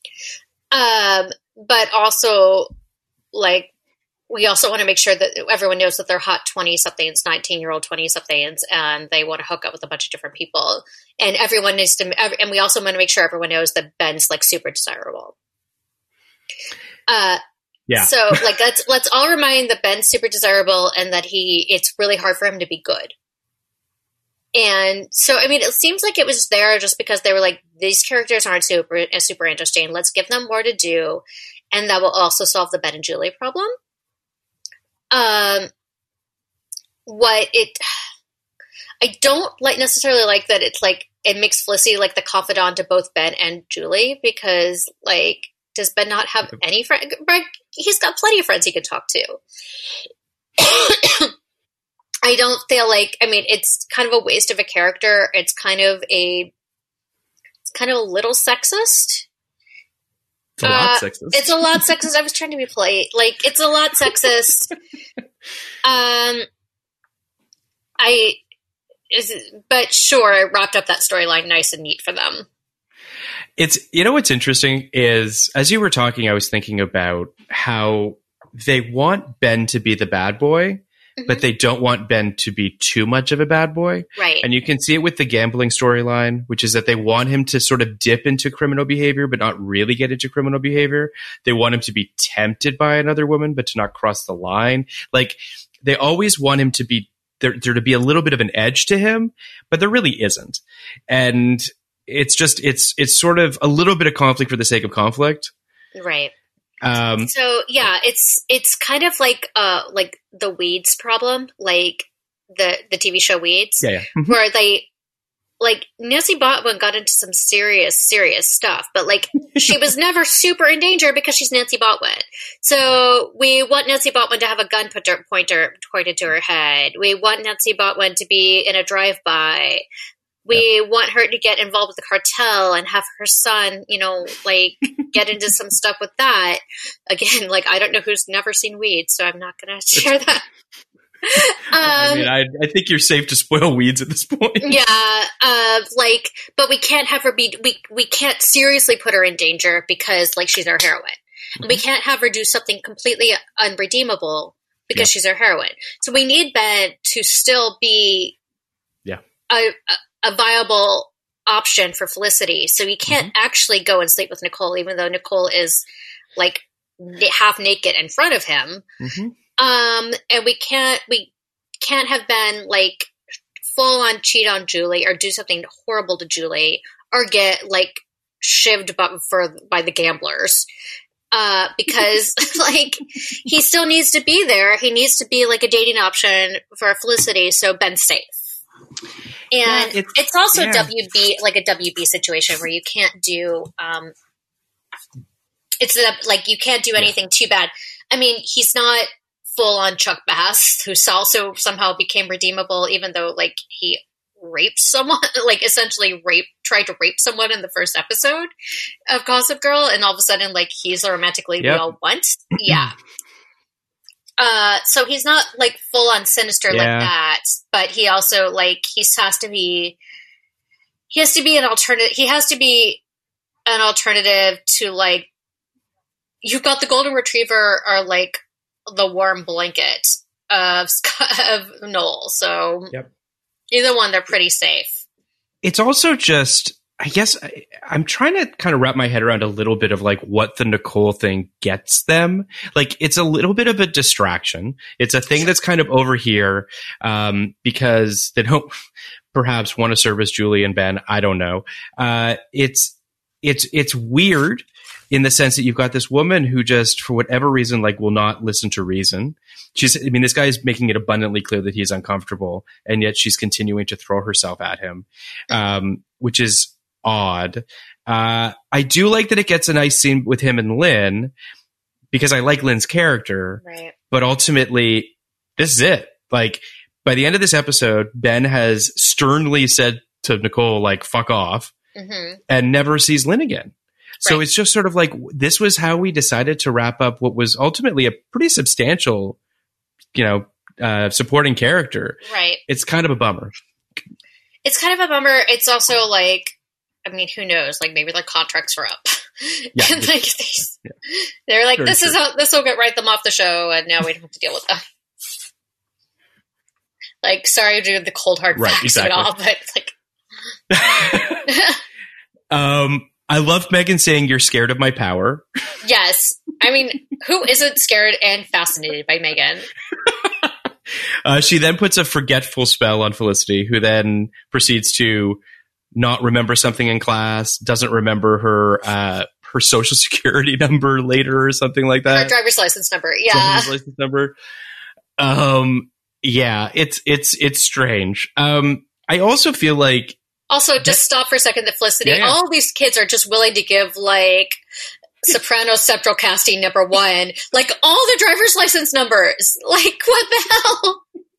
But also, like, we also want to make sure that everyone knows that they're hot 20-somethings, 19-year-old 20-somethings, and they want to hook up with a bunch of different people. And everyone needs to, and we also want to make sure everyone knows that Ben's like super desirable. Yeah. So like let's all remind that Ben's super desirable and that it's really hard for him to be good. And so, I mean, it seems like it was there just because they were like, these characters aren't super interesting. Let's give them more to do. And that will also solve the Ben and Julie problem. I don't necessarily like that it's like, it makes Felicity like the confidant to both Ben and Julie because like, does Ben not have any friends? He's got plenty of friends he could talk to. I don't feel like, I mean, it's kind of a waste of a character. It's kind of a little sexist. It's a lot sexist. It's a lot sexist. I was trying to be polite. Like, it's a lot sexist. But sure, I wrapped up that storyline nice and neat for them. It's, what's interesting is, as you were talking, I was thinking about how they want Ben to be the bad boy, but they don't want Ben to be too much of a bad boy. Right. And you can see it with the gambling storyline, which is that they want him to sort of dip into criminal behavior, but not really get into criminal behavior. They want him to be tempted by another woman, but to not cross the line. Like, they always want him to be, there to be a little bit of an edge to him, but there really isn't. And it's just it's sort of a little bit of conflict for the sake of conflict. Right. So yeah, it's kind of like the Weeds problem, like the TV show Weeds, where they like Nancy Botwin got into some serious stuff, but like she was never super in danger because she's Nancy Botwin. So we want Nancy Botwin to have a gun pointed to her head. We want Nancy Botwin to be in a drive-by. We want her to get involved with the cartel and have her son, like get into some stuff with that. Again, like I don't know who's never seen Weeds, so I'm not going to share that. I think you're safe to spoil Weeds at this point. Yeah, but we can't have her be. We can't seriously put her in danger because like she's our heroine. Mm-hmm. We can't have her do something completely unredeemable because she's our heroine. So we need Ben to still be a viable option for Felicity. So you can't actually go and sleep with Nicole, even though Nicole is like half naked in front of him. Mm-hmm. And we can't have Ben like full on cheat on Julie or do something horrible to Julie or get like shivved by the gamblers. Because like he still needs to be there. He needs to be like a dating option for Felicity. So Ben's safe. And it's also WB, like a WB situation where you can't do, you can't do anything too bad. I mean, he's not full on Chuck Bass, who also somehow became redeemable, even though like he raped someone, like essentially tried to rape someone in the first episode of Gossip Girl. And all of a sudden, like he's a romantic lead we all want. Yeah. So he's not like full on sinister like that, but he also like, he has to be an alternative. He has to be an alternative to like, you've got the golden retriever or like the warm blanket of Noel. So either one, they're pretty safe. It's also just, I guess I'm trying to kind of wrap my head around a little bit of like what the Nicole thing gets them. Like it's a little bit of a distraction. It's a thing that's kind of over here because they don't perhaps want to service Julie and Ben. I don't know. It's weird in the sense that you've got this woman who just, for whatever reason, like will not listen to reason. This guy is making it abundantly clear that he's uncomfortable, and yet she's continuing to throw herself at him, which is odd. I do like that it gets a nice scene with him and Lynn because I like Lynn's character, right? But ultimately, this is it. Like by the end of this episode, Ben has sternly said to Nicole, like, fuck off, and never sees Lynn again. So it's just sort of like, this was how we decided to wrap up what was ultimately a pretty substantial, supporting character. Right. It's kind of a bummer. It's also like, I mean, who knows? Like maybe like contracts were up. Yeah. And like they're like, this will write them off the show, and now we don't have to deal with them. Like, sorry to do the cold hard facts of it all, but like. I love Megan saying, "You're scared of my power." Yes. I mean, who isn't scared and fascinated by Megan? She then puts a forgetful spell on Felicity, who then proceeds to not remember something in class, doesn't remember her social security number later or something like that. Her driver's license number. Yeah. Driver's license number. Yeah, it's strange. I also feel like, also, just stop for a second, the Felicity. Yeah. All these kids are just willing to give, like, Sopranos Central Casting number 1, like, all the driver's license numbers. Like, what the hell?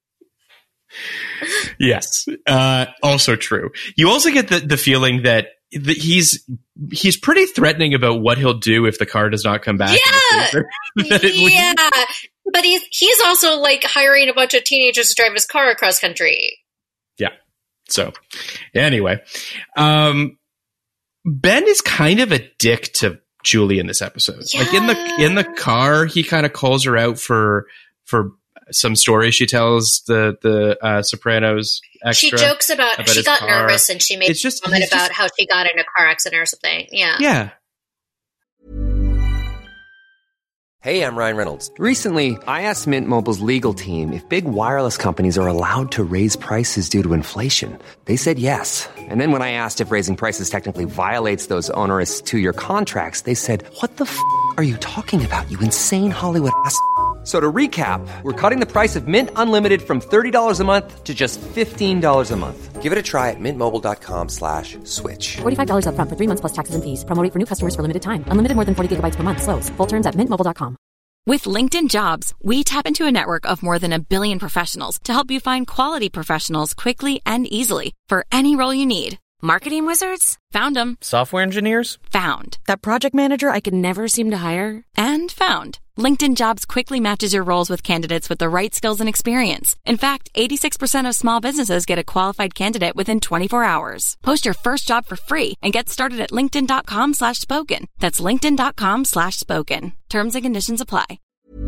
Yes. Also true. You also get the feeling that he's pretty threatening about what he'll do if the car does not come back. Yeah. But he's also, like, hiring a bunch of teenagers to drive his car across country. Yeah. So anyway, Ben is kind of a dick to Julie in this episode. Yeah. Like in the car, he kind of calls her out for some story she tells the Sopranos extra. She jokes about she got nervous and she made a comment about how she got in a car accident or something. Yeah. Yeah. Hey, I'm Ryan Reynolds. Recently, I asked Mint Mobile's legal team if big wireless companies are allowed to raise prices due to inflation. They said yes. And then when I asked if raising prices technically violates those onerous 2-year contracts, they said, "What the f*** are you talking about, you insane Hollywood ass?" So to recap, we're cutting the price of Mint Unlimited from $30 a month to just $15 a month. Give it a try at mintmobile.com/switch. $45 up front for 3 months plus taxes and fees. Promo rate for new customers for limited time. Unlimited more than 40 gigabytes per month. Slows full terms at mintmobile.com. With LinkedIn Jobs, we tap into a network of more than 1 billion professionals to help you find quality professionals quickly and easily for any role you need. Marketing wizards? Found them. Software engineers? Found. That project manager I could never seem to hire? And found. LinkedIn Jobs quickly matches your roles with candidates with the right skills and experience. In fact, 86% of small businesses get a qualified candidate within 24 hours. Post your first job for free and get started at linkedin.com/spoken. That's linkedin.com/spoken. Terms and conditions apply.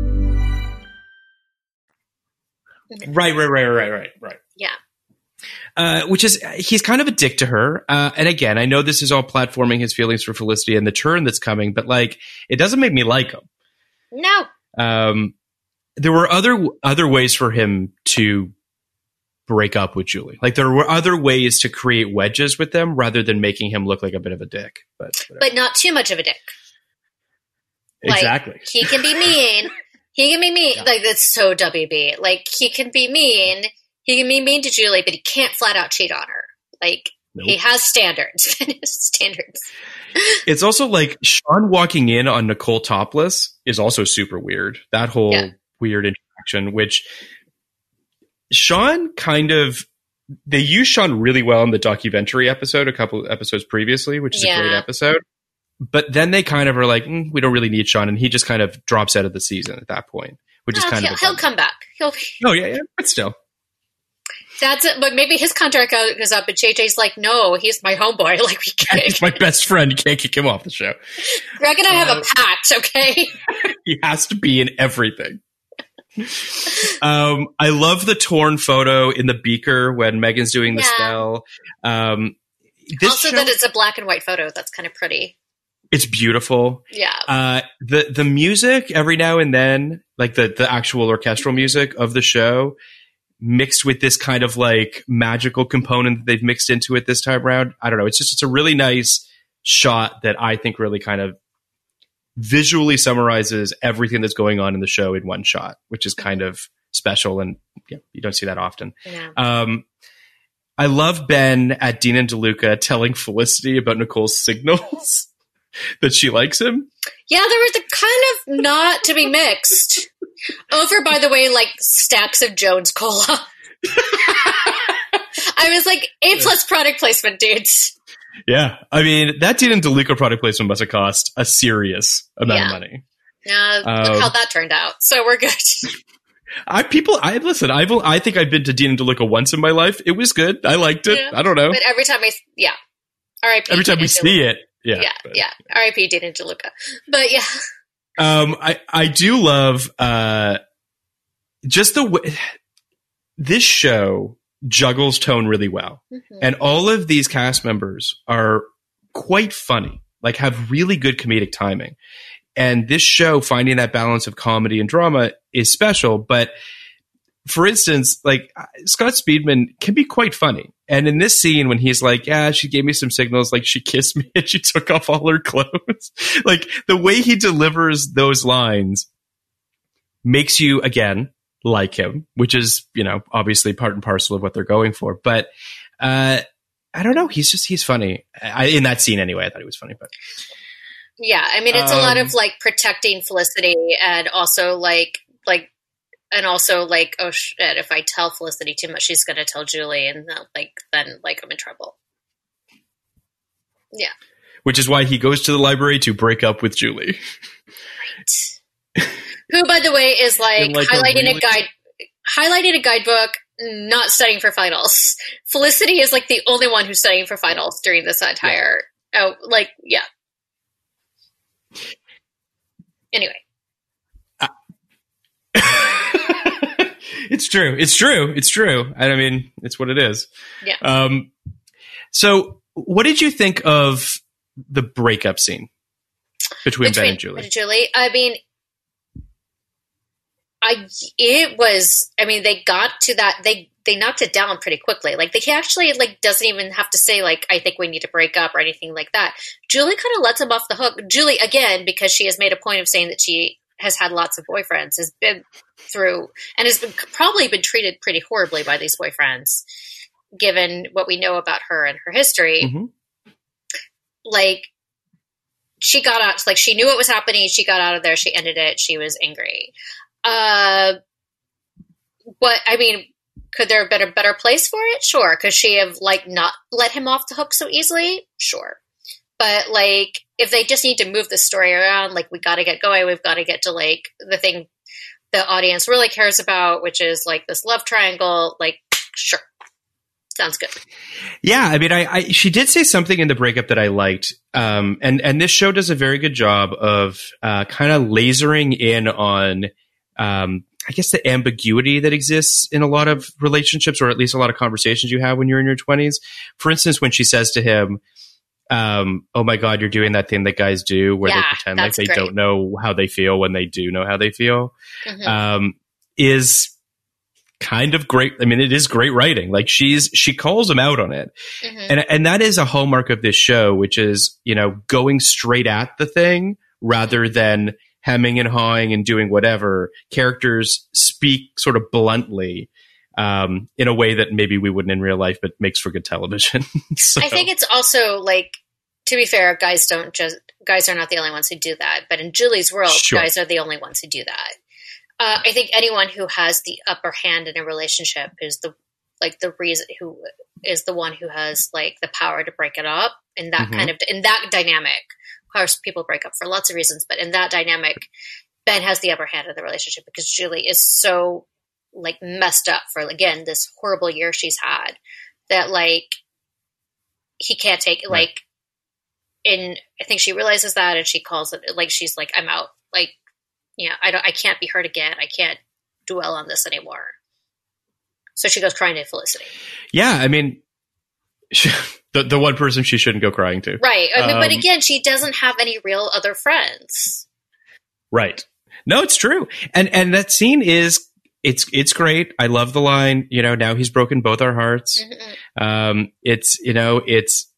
Right. Yeah. Which is, he's kind of a dick to her. And again, I know this is all platforming his feelings for Felicity and the turn that's coming, but like, it doesn't make me like him. No. There were other ways for him to break up with Julie. Like, there were other ways to create wedges with them rather than making him look like a bit of a dick. But not too much of a dick. Exactly. Like, he can be mean. Yeah. Like, that's so WB. Like, he can be mean. He can be mean to Julie, but he can't flat out cheat on her. Like, nope. He has standards. It's also like Sean walking in on Nicole topless is also super weird. That whole weird interaction, which Sean they used Sean really well in the documentary episode a couple episodes previously, which is a great episode. But then they kind of are like, we don't really need Sean. And he just kind of drops out of the season at that point, which is kind of... He'll come back. Oh, yeah, but still. That's it. But maybe his contract goes up and JJ's like, no, he's my homeboy. Like, we can't. He's my best friend. You can't kick him off the show. Greg and I have a pact, okay? He has to be in everything. I love the torn photo in the beaker when Megan's doing the spell. That it's a black and white photo. That's kind of pretty. It's beautiful. Yeah. The music every now and then, like the actual orchestral music of the show, mixed with this kind of like magical component that they've mixed into it this time around. I don't know. It's a really nice shot that I think really kind of visually summarizes everything that's going on in the show in one shot, which is kind of special. And you don't see that often. Yeah. I love Ben at Dean and DeLuca telling Felicity about Nicole's signals that she likes him. Yeah, there was a kind of not to be mixed. Over, by the way, like stacks of Jones Cola. I was like, A+ product placement, dudes. Yeah. I mean, that Dean and DeLuca product placement must have cost a serious amount of money. Yeah, look how that turned out. So we're good. I think I've been to Dean and DeLuca once in my life. It was good. I liked it. Yeah. I don't know. But every time R.I.P. Every time we see it. Yeah. R.I.P. Dean and DeLuca. But yeah. I do love just the way this show juggles tone really well. Mm-hmm. And all of these cast members are quite funny, like have really good comedic timing. And this show, finding that balance of comedy and drama is special. But for instance, like Scott Speedman can be quite funny. And in this scene, when he's like, yeah, she gave me some signals, like she kissed me and she took off all her clothes. Like the way he delivers those lines makes you, again, like him, which is, obviously part and parcel of what they're going for. But I don't know. He's funny. In that scene anyway, I thought he was funny. But yeah, I mean, it's a lot of like protecting Felicity and also like, oh shit, if I tell Felicity too much, she's going to tell Julie, and then I'm in trouble. Yeah. Which is why he goes to the library to break up with Julie. Right. Who, by the way, is like highlighting a guidebook, not studying for finals. Felicity is like the only one who's studying for finals during this entire. Yeah. Anyway. It's true. I mean, it's what it is. Yeah. So what did you think of the breakup scene between Ben and Julie? I mean, they got to that, they knocked it down pretty quickly. Like, he actually, like, doesn't even have to say, like, I think we need to break up or anything like that. Julie kind of lets him off the hook. Julie, again, because she has made a point of saying that she has had lots of boyfriends, has been through, and has probably been treated pretty horribly by these boyfriends, given what we know about her and her history. Mm-hmm. Like, she got out, like, she knew what was happening. She got out of there. She ended it. She was angry. But I mean, could there have been a better place for it? Sure. Could she have, like, not let him off the hook so easily? Sure. But, like, if they just need to move the story around, like, we got to get going. We've got to get to, like, the thing the audience really cares about, which is, like, this love triangle. Like, sure. Sounds good. Yeah, I mean, she did say something in the breakup that I liked, and this show does a very good job of kind of lasering in on, I guess, the ambiguity that exists in a lot of relationships, or at least a lot of conversations you have when you're in your 20s. For instance, when she says to him, "Oh my God, you're doing that thing that guys do, where they pretend like they don't know how they feel when they do know how they feel," is kind of great. I mean, it is great writing. Like, she calls him out on it. And that is a hallmark of this show, which is, you know, going straight at the thing rather than hemming and hawing and doing whatever. Characters speak sort of bluntly, in a way that maybe we wouldn't in real life, but makes for good television. So. I think it's also, like, to be fair, guys are not the only ones who do that, but in Julie's world, guys are the only ones who do that. I think anyone who has the upper hand in a relationship is the one who has, like, the power to break it up in that in that dynamic. Of course, people break up for lots of reasons, but in that dynamic, Ben has the upper hand in the relationship because Julie is so, like, messed up for, again, this horrible year she's had that, like, he can't take it. Like, I think she realizes that, and she calls it, like, she's like, I'm out. Like, yeah, I can't be hurt again. I can't dwell on this anymore. So she goes crying to Felicity. Yeah, I mean, the one person she shouldn't go crying to. Right. I mean, but again, she doesn't have any real other friends. Right. No, it's true. And that scene is, it's great. I love the line, you know, now he's broken both our hearts. It's, you know, it's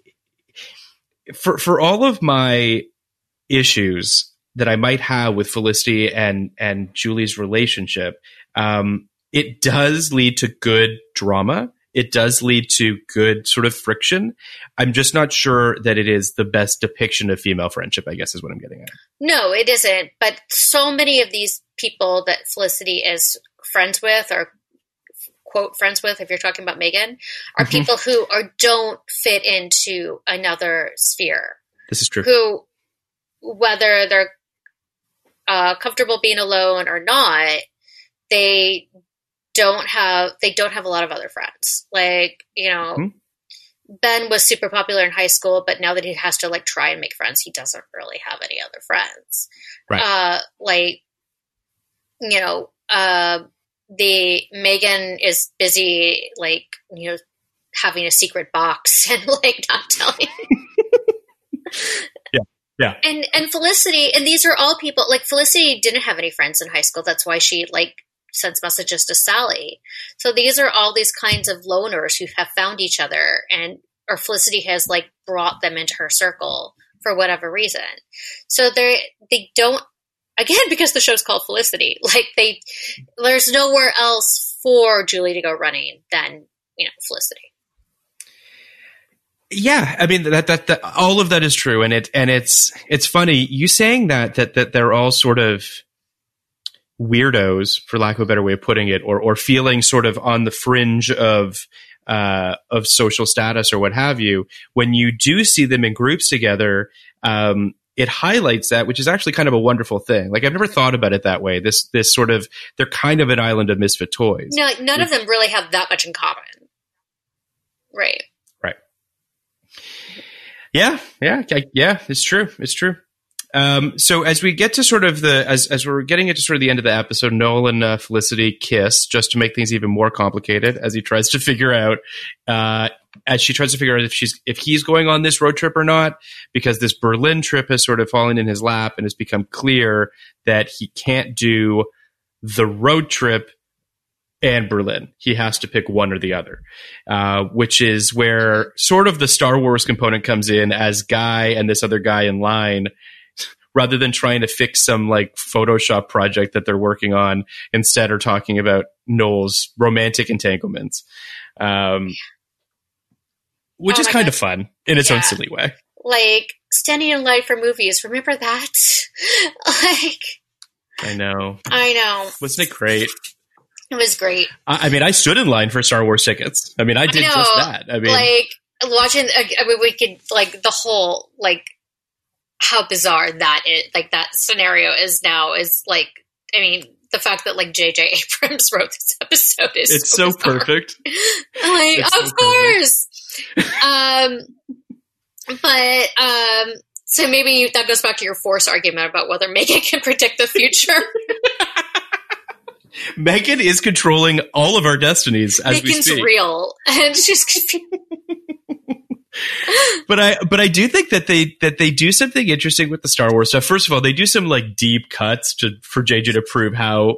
for all of my issues that I might have with Felicity and Julie's relationship, it does lead to good drama. It does lead to good sort of friction. I'm just not sure that it is the best depiction of female friendship, I guess is what I'm getting at. No, it isn't. But so many of these people that Felicity is friends with, or quote friends with, if you're talking about Megan, are people who don't fit into another sphere. This is true. Who, whether they're comfortable being alone or not, they don't have a lot of other friends. Like, you know, Ben was super popular in high school, but now that he has to, like, try and make friends, he doesn't really have any other friends. Right. Like, you know, the Megan is busy, like, you know, having a secret box and, like, not telling. Yeah. And Felicity, and these are all people, like, Felicity didn't have any friends in high school. That's why she, like, sends messages to Sally. So these are all these kinds of loners who have found each other, or Felicity has, like, brought them into her circle for whatever reason. So they don't, again, because the show's called Felicity, like, there's nowhere else for Julie to go running than, you know, Felicity. Yeah, I mean that all of that is true, and it's funny you saying that they're all sort of weirdos, for lack of a better way of putting it, or feeling sort of on the fringe of social status or what have you. When you do see them in groups together, it highlights that, which is actually kind of a wonderful thing. Like, I've never thought about it that way. This sort of, they're kind of an island of misfit toys. No, none of them really have that much in common, right? Yeah, it's true. It's true. So as we get to sort of as we're getting into sort of the end of the episode, Noel and Felicity kiss, just to make things even more complicated as he tries to figure out, as she tries to figure out if he's going on this road trip or not, because this Berlin trip has sort of fallen in his lap and it's become clear that he can't do the road trip and Berlin. He has to pick one or the other, which is where sort of the Star Wars component comes in as Guy and this other guy in line, rather than trying to fix some like Photoshop project that they're working on, instead are talking about Noel's romantic entanglements, which is kind of fun in its own silly way. Like standing in line for movies. Remember that? Like, I know. Wasn't it great? It was great. I mean, I stood in line for Star Wars tickets. I mean, I did just that. I mean, like watching. I mean, we could like the whole like how bizarre that is. Like that scenario is now is like. I mean, the fact that like J.J. Abrams wrote this episode is it's so bizarre. Perfect. Like, of course. So maybe that goes back to your Force argument about whether Megan can predict the future. Megan is controlling all of our destinies as we speak. Megan's real, and she's. But I do think that they do something interesting with the Star Wars stuff. First of all, they do some like deep cuts for JJ to prove how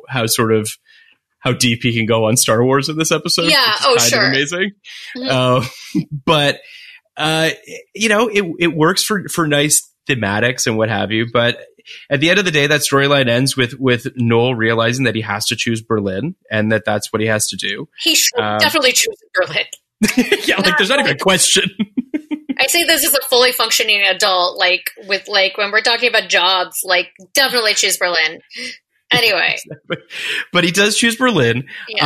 deep he can go on Star Wars in this episode. Yeah, sure, amazing. Mm-hmm. But you know, it works for nice thematics and what have you. But at the end of the day, that storyline ends with Noel realizing that he has to choose Berlin and that's what he has to do. He should definitely choose Berlin. Yeah, like there's not even a question. I say this as a fully functioning adult, like with like when we're talking about jobs, like definitely choose Berlin. Anyway, but he does choose Berlin,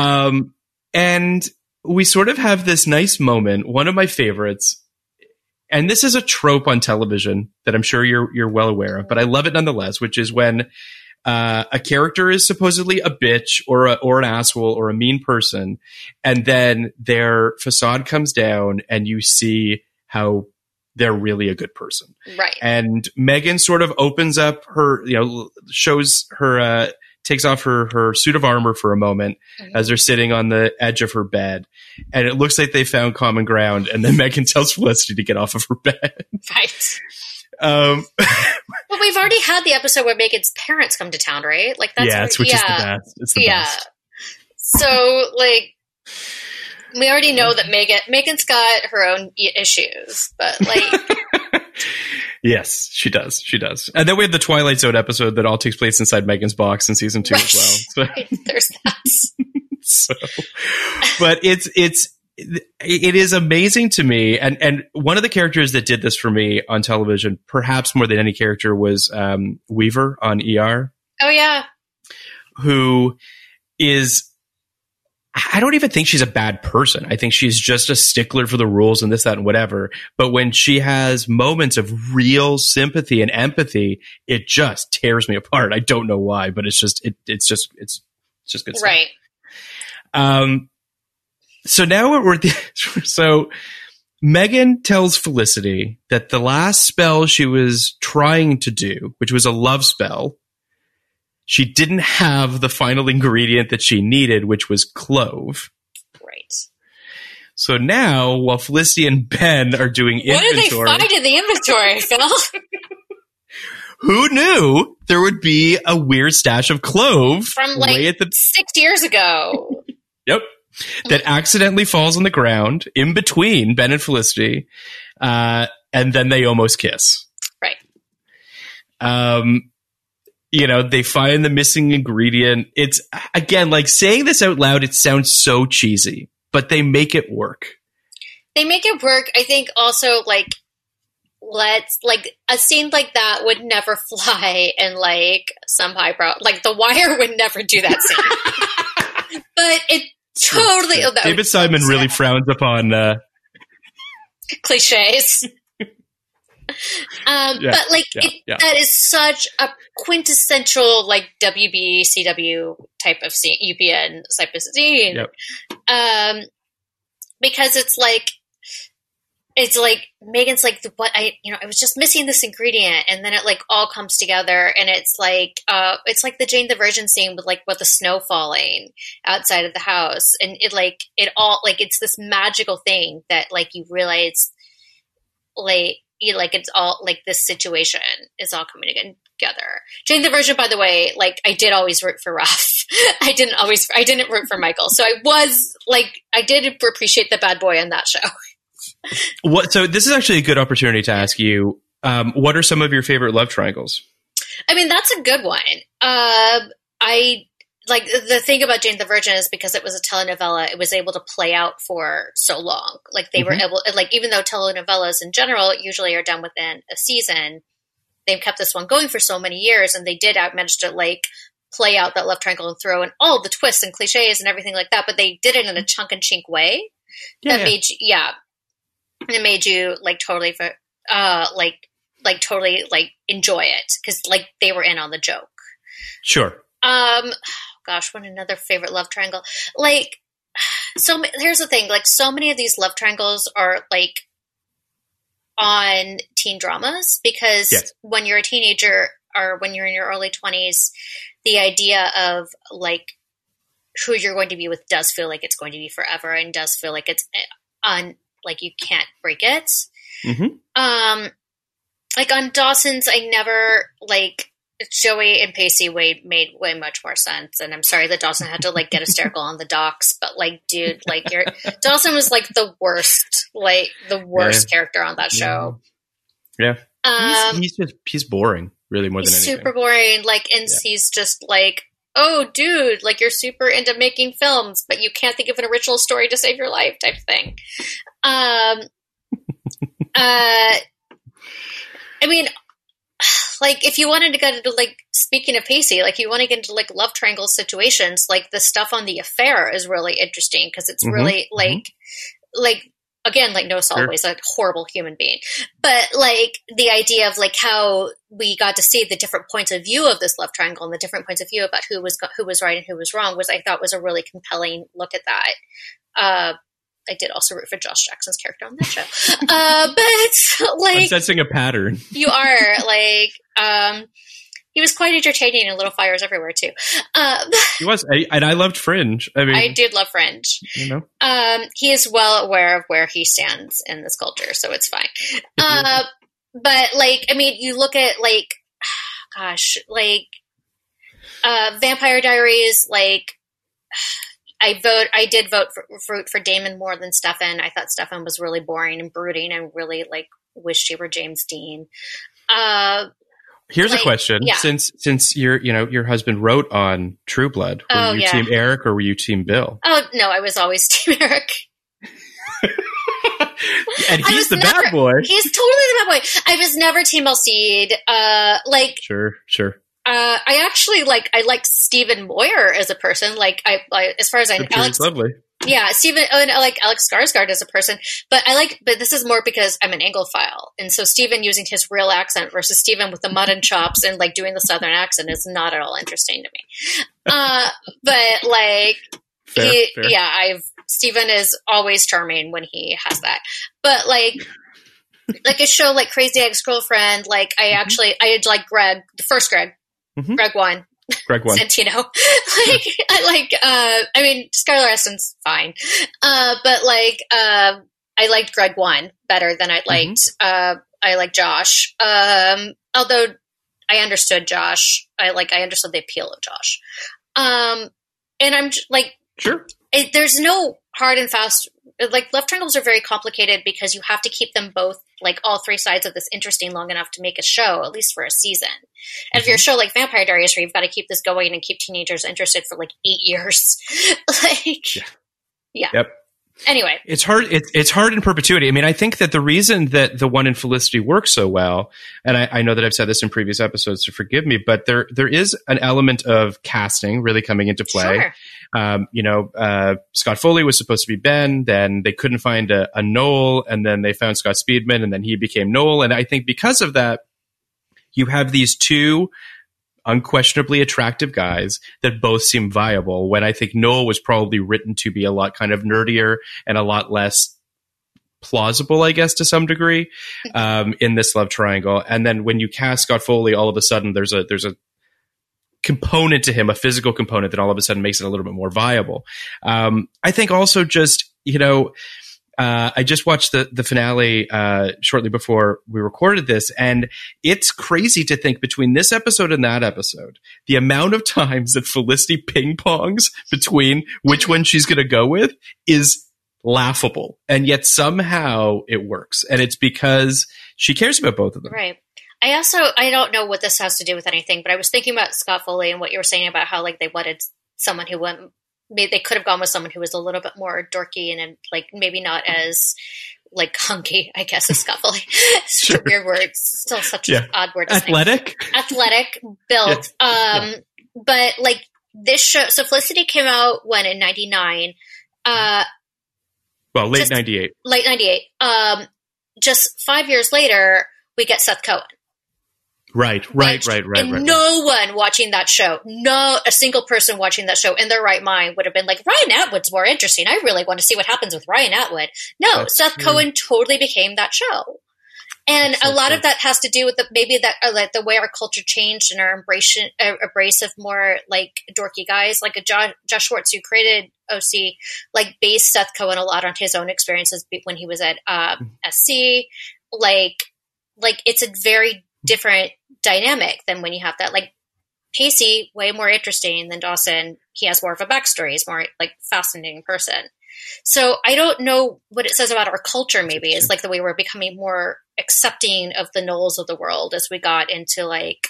and we sort of have this nice moment. One of my favorites, and this is a trope on television that I'm sure you're well aware of, but I love it nonetheless. Which is when a character is supposedly a bitch or an asshole or a mean person, and then their facade comes down, and you see how they're really a good person. Right. And Megan sort of opens up her, shows her, takes off her suit of armor for a moment as they're sitting on the edge of her bed. And it looks like they found common ground. And then Megan tells Felicity to get off of her bed. Right. Well, we've already had the episode where Megan's parents come to town, right? Like that's which is the best. It's the best. So like, we already know that Megan's got her own issues, but like, yes, she does. She does. And then we have the Twilight Zone episode that all takes place inside Megan's box in season 2 as well. So. Right, there's that. But it is amazing to me. And one of the characters that did this for me on television, perhaps more than any character, was Weaver on ER. Oh yeah. Who is, I don't even think she's a bad person. I think she's just a stickler for the rules and this, that, and whatever. But when she has moments of real sympathy and empathy, it just tears me apart. I don't know why, but it's just good stuff. Right. So now so Megan tells Felicity that the last spell she was trying to do, which was a love spell, she didn't have the final ingredient that she needed, which was clove. Right. So now, while Felicity and Ben are doing inventory... What do they find in the inventory, Phil? Who knew there would be a weird stash of clove from like 6 years ago? Yep. That accidentally falls on the ground in between Ben and Felicity, and then they almost kiss. Right. They find the missing ingredient. It's, again, like saying this out loud, it sounds so cheesy, but they make it work. They make it work. I think also, like, a scene like that would never fly in, like, some highbrow. Like, The Wire would never do that scene. But it totally... Sure. David Simon really frowns upon... cliches. But like that is such a quintessential like WB CW type of scene, UPN type of scene. Yep. Because it's like Megan's like, what I was just missing this ingredient, and then it like all comes together, and it's like the Jane the Virgin scene with the snow falling outside of the house, and it's this magical thing that like you realize it's all like this situation is all coming together. Jane the Virgin, by the way, like I did always root for Ruff. I didn't root for Michael. So I did appreciate the bad boy on that show. So this is actually a good opportunity to ask you, what are some of your favorite love triangles? I mean, that's a good one. I like the thing about Jane the Virgin is because it was a telenovela, it was able to play out for so long. Like they were able, like, even though telenovelas in general usually are done within a season, they've kept this one going for so many years, and they did manage to like play out that love triangle and throw in all the twists and cliches and everything like that. But they did it in a chunk and chink way that made you, it made you like totally, totally like enjoy it because like they were in on the joke. Sure. Gosh, what another favorite love triangle? Like, so here's the thing: like, so many of these love triangles are like on teen dramas because when you're a teenager or when you're in your early 20s, the idea of like who you're going to be with does feel like it's going to be forever and does feel like it's like you can't break it. Like on Dawson's, I never like. Joey and Pacey made way much more sense, and I'm sorry that Dawson had to like get hysterical on the docks, but like, dude, like Dawson was like the worst character on that show. Yeah, he's boring, really, more than anything. Super boring. Like, and he's just like, oh, dude, like you're super into making films, but you can't think of an original story to save your life, type thing. I mean. Like, if you wanted to get into, like, speaking of Pacey, like, you want to get into, like, love triangle situations, like, the stuff on The Affair is really interesting because it's really, like, again, like, Noah Solway is a horrible human being. But, like, the idea of, like, how we got to see the different points of view of this love triangle and the different points of view about who was right and who was wrong I thought was a really compelling look at that. I did also root for Josh Jackson's character on that show. But, like... I'm sensing a pattern. You are, like... he was quite entertaining in Little Fires Everywhere, too. He was. And I loved Fringe. I mean... I did love Fringe. You know? He is well aware of where he stands in this culture, so it's fine. But, like, I mean, you look at, like... Gosh, like... Vampire Diaries, like... I did vote for Damon more than Stefan. I thought Stefan was really boring and brooding and really like wished he were James Dean. Here's a question. Yeah. Since your husband wrote on True Blood, were you Team Eric or were you Team Bill? Oh no, I was always Team Eric. And he's the bad boy. He's totally the bad boy. I was never Team Alcide. Sure. I actually I like Stephen Moyer as a person. Like as far as I know, Alex, lovely. Yeah, Stephen, and I like Alex Skarsgård as a person. But but this is more because I'm an Anglophile, and so Stephen using his real accent versus Stephen with the mutton chops and like doing the Southern accent is not at all interesting to me. But like, fair. Stephen is always charming when he has that. But like a show like Crazy Ex-Girlfriend, like I like Greg, the first Greg. Greg won. Santino. I mean, Skylar Eston's fine. But like, I liked Greg one better than I liked Josh. Although I understood Josh. I understood the appeal of Josh. And I'm like, sure. There's no hard and fast, like love triangles are very complicated because you have to keep them both, like all three sides of this interesting long enough to make a show, at least for a season. And if you're a show like Vampire Diaries where you've got to keep this going and keep teenagers interested for like 8 years, yeah. Yep. Anyway, it's hard. It's hard in perpetuity. I mean, I think that the reason that the one in Felicity works so well, and I know that I've said this in previous episodes, so forgive me, but there is an element of casting really coming into play. Sure. Scott Foley was supposed to be Ben, then they couldn't find a Noel, and then they found Scott Speedman, and then he became Noel. And I think because of that, you have these two unquestionably attractive guys that both seem viable, when I think Noel was probably written to be a lot kind of nerdier and a lot less plausible, I guess, to some degree, in this love triangle. And then when you cast Scott Foley, all of a sudden there's a component to him, a physical component that all of a sudden makes it a little bit more viable. I think also just, I just watched the finale shortly before we recorded this, and it's crazy to think between this episode and that episode, the amount of times that Felicity ping-pongs between which one she's going to go with is laughable. And yet somehow it works. And it's because she cares about both of them. Right. I don't know what this has to do with anything, but I was thinking about Scott Foley and what you were saying about how like they wanted someone who went, maybe they could have gone with someone who was a little bit more dorky and like maybe not as like hunky, I guess, as Scott Foley. It's sure. A weird word. It's still such an odd word. Athletic built. But like this show, so Felicity came out when in 99. Well, late 98. Late 98. Just 5 years later, we get Seth Cohen. Right. No one watching that show, a single person watching that show in their right mind would have been like, Ryan Atwood's more interesting. I really want to see what happens with Ryan Atwood. No, that's Seth Cohen totally became that show. And a lot of that has to do with the way our culture changed and our embrace of more like dorky guys, like Josh Schwartz, who created OC, like based Seth Cohen a lot on his own experiences when he was at SC. Like it's a very different dynamic than when you have that. Like Pacey, way more interesting than Dawson. He has more of a backstory. He's more like fascinating person. So I don't know what it says about our culture. Maybe is like the way we're becoming more accepting of the Knowles of the world as we got into like,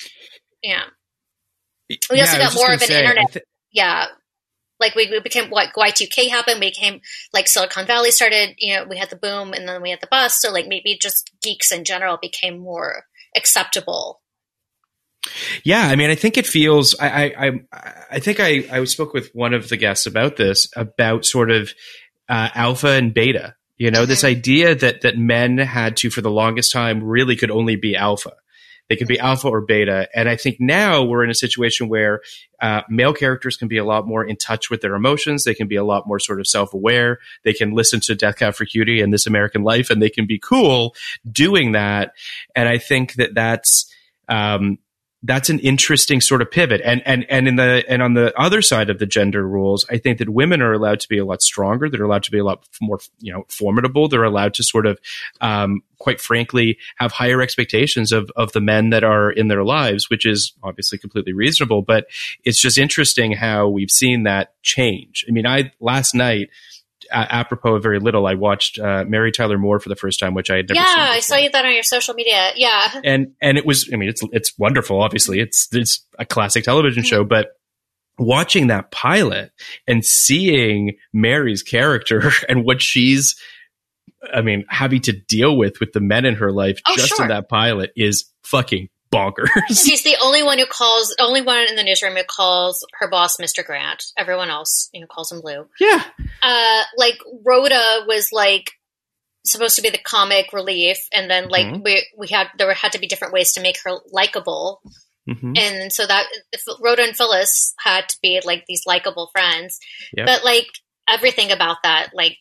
we also got more of an internet. Like we became like Y2K happened. We became like Silicon Valley started, we had the boom and then we had the bust. So like maybe just geeks in general became more acceptable. Yeah. I mean, I think it feels, I think I spoke with one of the guests about this, about sort of alpha and beta, this idea that men had to, for the longest time, really could only be alpha. They could be alpha or beta. And I think now we're in a situation where male characters can be a lot more in touch with their emotions. They can be a lot more sort of self-aware. They can listen to Death Cab for Cutie and This American Life, and they can be cool doing that. And I think that's an interesting sort of pivot. And on the other side of the gender rules, I think that women are allowed to be a lot stronger. They're allowed to be a lot more, formidable. They're allowed to sort of, quite frankly, have higher expectations of the men that are in their lives, which is obviously completely reasonable. But it's just interesting how we've seen that change. I mean, last night, apropos of very little, I watched Mary Tyler Moore for the first time, which I had never seen before. I saw you that on your social media. Yeah. And it was, I mean, it's wonderful, obviously. It's a classic television show, but watching that pilot and seeing Mary's character and what she's, having to deal with the men in her life in that pilot is fucking bonkers. She's the only one in the newsroom who calls her boss Mr. Grant. Everyone else, calls him Lou. Yeah. Like Rhoda was like supposed to be the comic relief, and then like there had to be different ways to make her likable. Mm-hmm. And so that Rhoda and Phyllis had to be like these likable friends. Yep. But like everything about that, like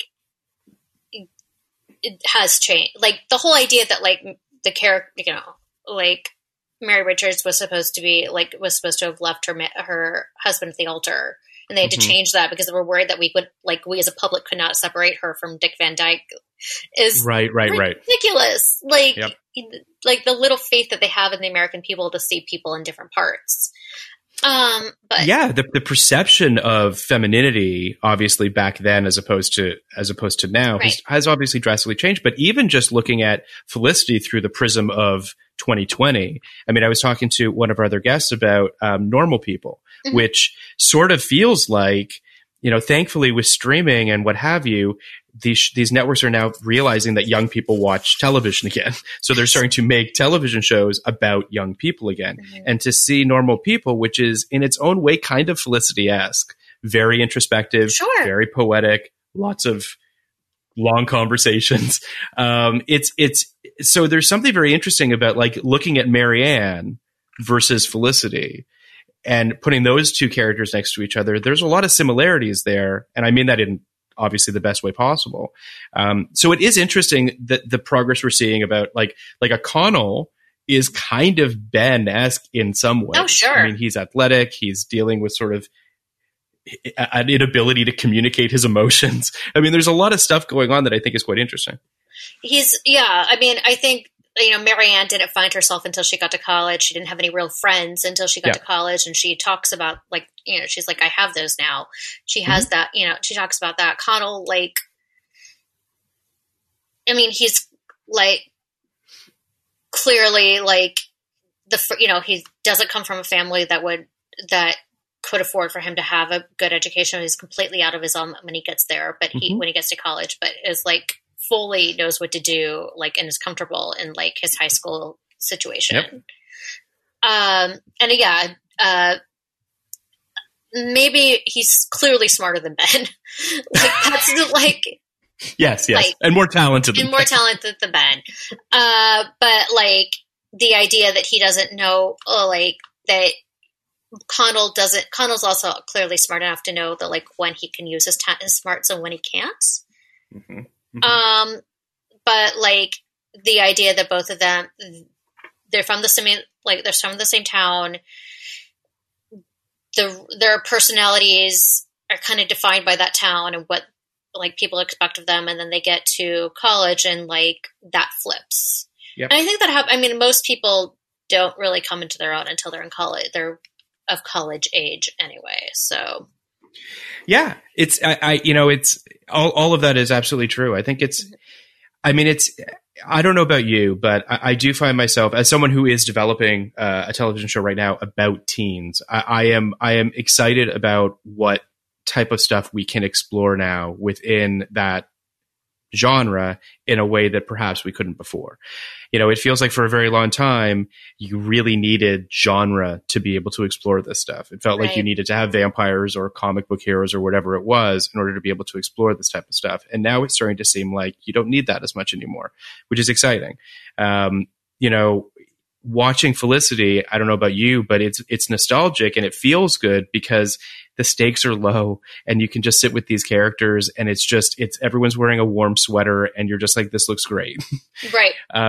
it has changed. Like the whole idea that like the character, like Mary Richards was supposed to have left her husband at the altar, and they had to change that because they were worried that we as a public could not separate her from Dick Van Dyke. Is right. Ridiculous. Like, like the little faith that they have in the American people to see people in different parts. But yeah, the perception of femininity, obviously back then as opposed to now, has obviously drastically changed. But even just looking at Felicity through the prism of 2020, I mean, I was talking to one of our other guests about Normal People, which sort of feels like, thankfully with streaming and what have you, these networks are now realizing that young people watch television again. So they're starting to make television shows about young people again. Mm-hmm. And to see Normal People, which is in its own way kind of Felicity-esque, very introspective, very poetic, lots of long conversations. It's so there's something very interesting about like looking at Marianne versus Felicity and putting those two characters next to each other. There's a lot of similarities there. And I mean that in obviously the best way possible. So it is interesting that the progress we're seeing about like a Connell is kind of Ben-esque in some ways. Oh, sure. I mean, he's athletic. He's dealing with sort of an inability to communicate his emotions. I mean, there's a lot of stuff going on that I think is quite interesting. I mean, I think, Marianne didn't find herself until she got to college. She didn't have any real friends until she got to college. And she talks about she's like, I have those now. She has that, she talks about that. Connell, he's clearly he doesn't come from a family that could afford for him to have a good education. He's completely out of his element when he gets there, but when he gets to college, but is fully knows what to do, and is comfortable in his high school situation. Maybe he's clearly smarter than Ben. Yes, and more talented than Ben. But the idea that he doesn't know, that Connell's also clearly smart enough to know that when he can use his smarts and when he can't. Mm-hmm. Mm-hmm. But the idea that both of them, they're from the same, they're from the same town. Their personalities are kind of defined by that town and what people expect of them. And then they get to college and that flips. Yep. And I think that most people don't really come into their own until they're in college. They're of college age anyway. So yeah, it's, it's all of that is absolutely true. I think I don't know about you, but I do find myself as someone who is developing a television show right now about teens. I am excited about what type of stuff we can explore now within that genre in a way that perhaps we couldn't before. It feels like for a very long time, you really needed genre to be able to explore this stuff. It felt like you needed to have vampires or comic book heroes or whatever it was in order to be able to explore this type of stuff. And now it's starting to seem like you don't need that as much anymore, which is exciting. Watching Felicity, I don't know about you, but it's nostalgic and it feels good because the stakes are low and you can just sit with these characters and it's everyone's wearing a warm sweater and you're just like, this looks great. Right.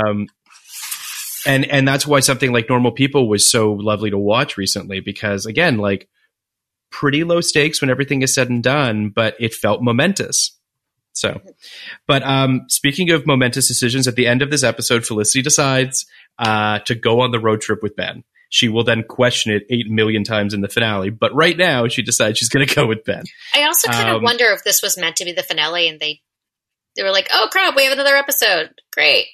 And that's why something like Normal People was so lovely to watch recently, because again, pretty low stakes when everything is said and done, but it felt momentous. So, but speaking of momentous decisions, at the end of this episode, Felicity decides to go on the road trip with Ben. She will then question it 8 million times in the finale. But right now, she decides she's going to go with Ben. I also kind of wonder if this was meant to be the finale and they were like, oh, crap, we have another episode. Great.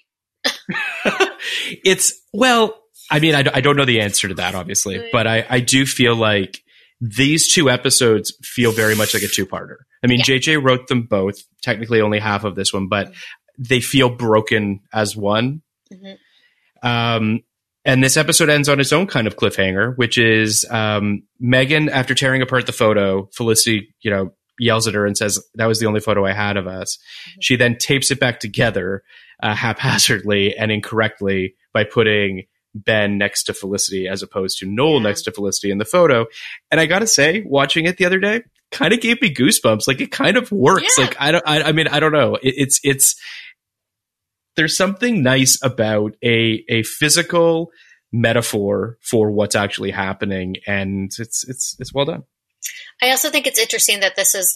I don't know the answer to that, obviously. But I do feel like these two episodes feel very much like a two-parter. I mean, JJ wrote them both, technically only half of this one, but they feel broken as one. Mm-hmm. And this episode ends on its own kind of cliffhanger, which is Megan, after tearing apart the photo, Felicity, yells at her and says, that was the only photo I had of us. Mm-hmm. She then tapes it back together haphazardly and incorrectly by putting Ben next to Felicity as opposed to Noel next to Felicity in the photo. And I got to say, watching it the other day kind of gave me goosebumps. It kind of works. Yeah. I don't know. It's there's something nice about a physical metaphor for what's actually happening, and it's well done. I also think it's interesting that this is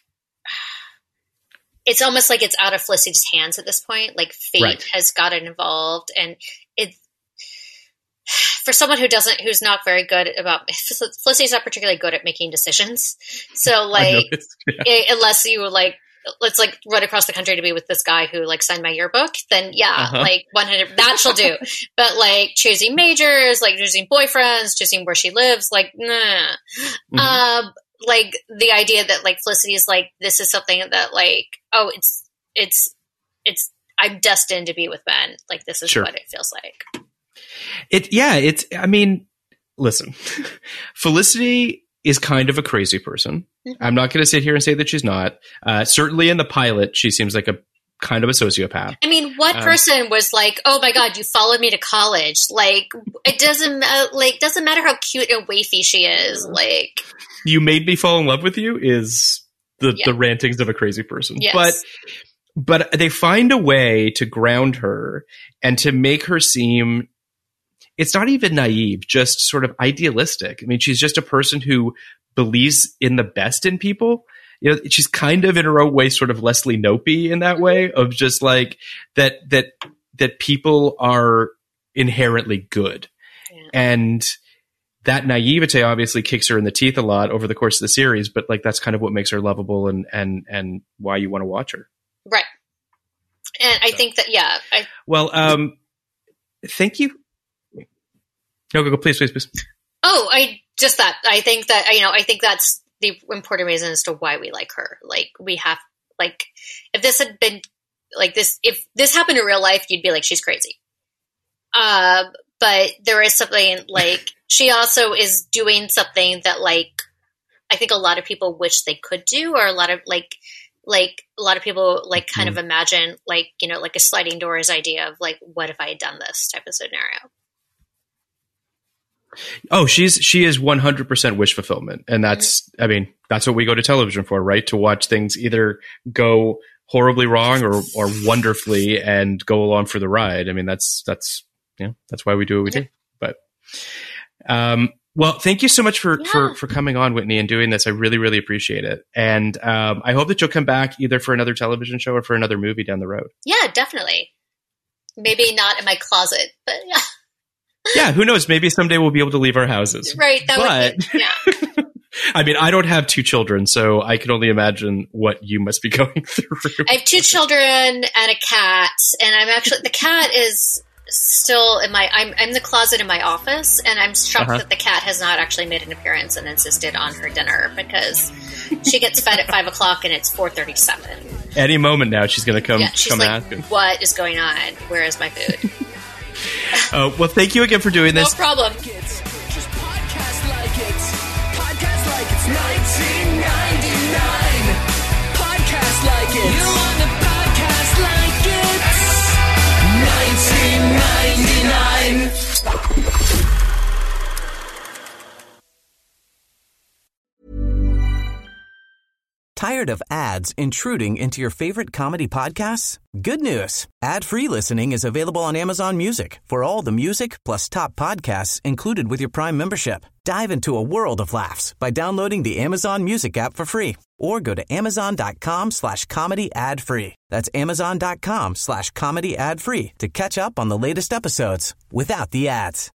it's almost like it's out of Felicity's hands at this point. Fate has gotten involved, and it's for someone who's not very good about Felicity's not particularly good at making decisions. So unless you let's run across the country to be with this guy who signed my yearbook, then 100 that she'll do. But choosing majors, choosing boyfriends, choosing where she lives, nah. Mm-hmm. The idea that Felicity is this is something that it's I'm destined to be with Ben. This is what it feels like. Listen, Felicity is kind of a crazy person. Mm-hmm. I'm not going to sit here and say that she's not. Certainly in the pilot, she seems like a kind of a sociopath. I mean, what person was oh my God, you followed me to college? It doesn't matter how cute and wafy she is. You made me fall in love with you is the rantings of a crazy person. Yes. But they find a way to ground her and to make her seem it's not even naive, just sort of idealistic. I mean, she's just a person who believes in the best in people. You know, she's kind of in her own way, sort of Leslie Knope in that way, of just like that people are inherently good. Yeah. And that naivete obviously kicks her in the teeth a lot over the course of the series, but like that's kind of what makes her lovable and why you want to watch her. Right. And I think that, yeah. Thank you. No, go, please. Oh, I think that's the important reason as to why we like her. Like, we have, like, if this had been like this, if this happened in real life, you'd be like, she's crazy. But there is something, like, she also is doing something that, like, I think a lot of people wish they could do, or a lot of people like kind of imagine, like, you know, like a sliding doors idea of like, what if I had done this type of scenario? Oh, she is 100% wish fulfillment. And that's, I mean, that's what we go to television for, right? To watch things either go horribly wrong or wonderfully and go along for the ride. I mean, that's why we do what we do. But, well, thank you so much for coming on, Whitney, and doing this. I really, really appreciate it. And, I hope that you'll come back either for another television show or for another movie down the road. Yeah, definitely. Maybe not in my closet, but yeah. Yeah, who knows? Maybe someday we'll be able to leave our houses. Right. Yeah. I mean, I don't have two children, so I can only imagine what you must be going through. I have two children and a cat, and I'm actually, the cat is still in I'm in the closet in my office, and I'm shocked that the cat has not actually made an appearance and insisted on her dinner, because she gets fed at 5:00 and it's 4:37. Any moment now, she's going to come like, asking. What is going on? Where is my food? Well, thank you again for doing this. No problem. Just podcast like it. Podcast like it's 1999. Podcast like it. You want a podcast like it's 1999. Tired of ads intruding into your favorite comedy podcasts? Good news. Ad-free listening is available on Amazon Music for all the music plus top podcasts included with your Prime membership. Dive into a world of laughs by downloading the Amazon Music app for free, or go to amazon.com/comedy ad-free. That's amazon.com/comedy ad-free to catch up on the latest episodes without the ads.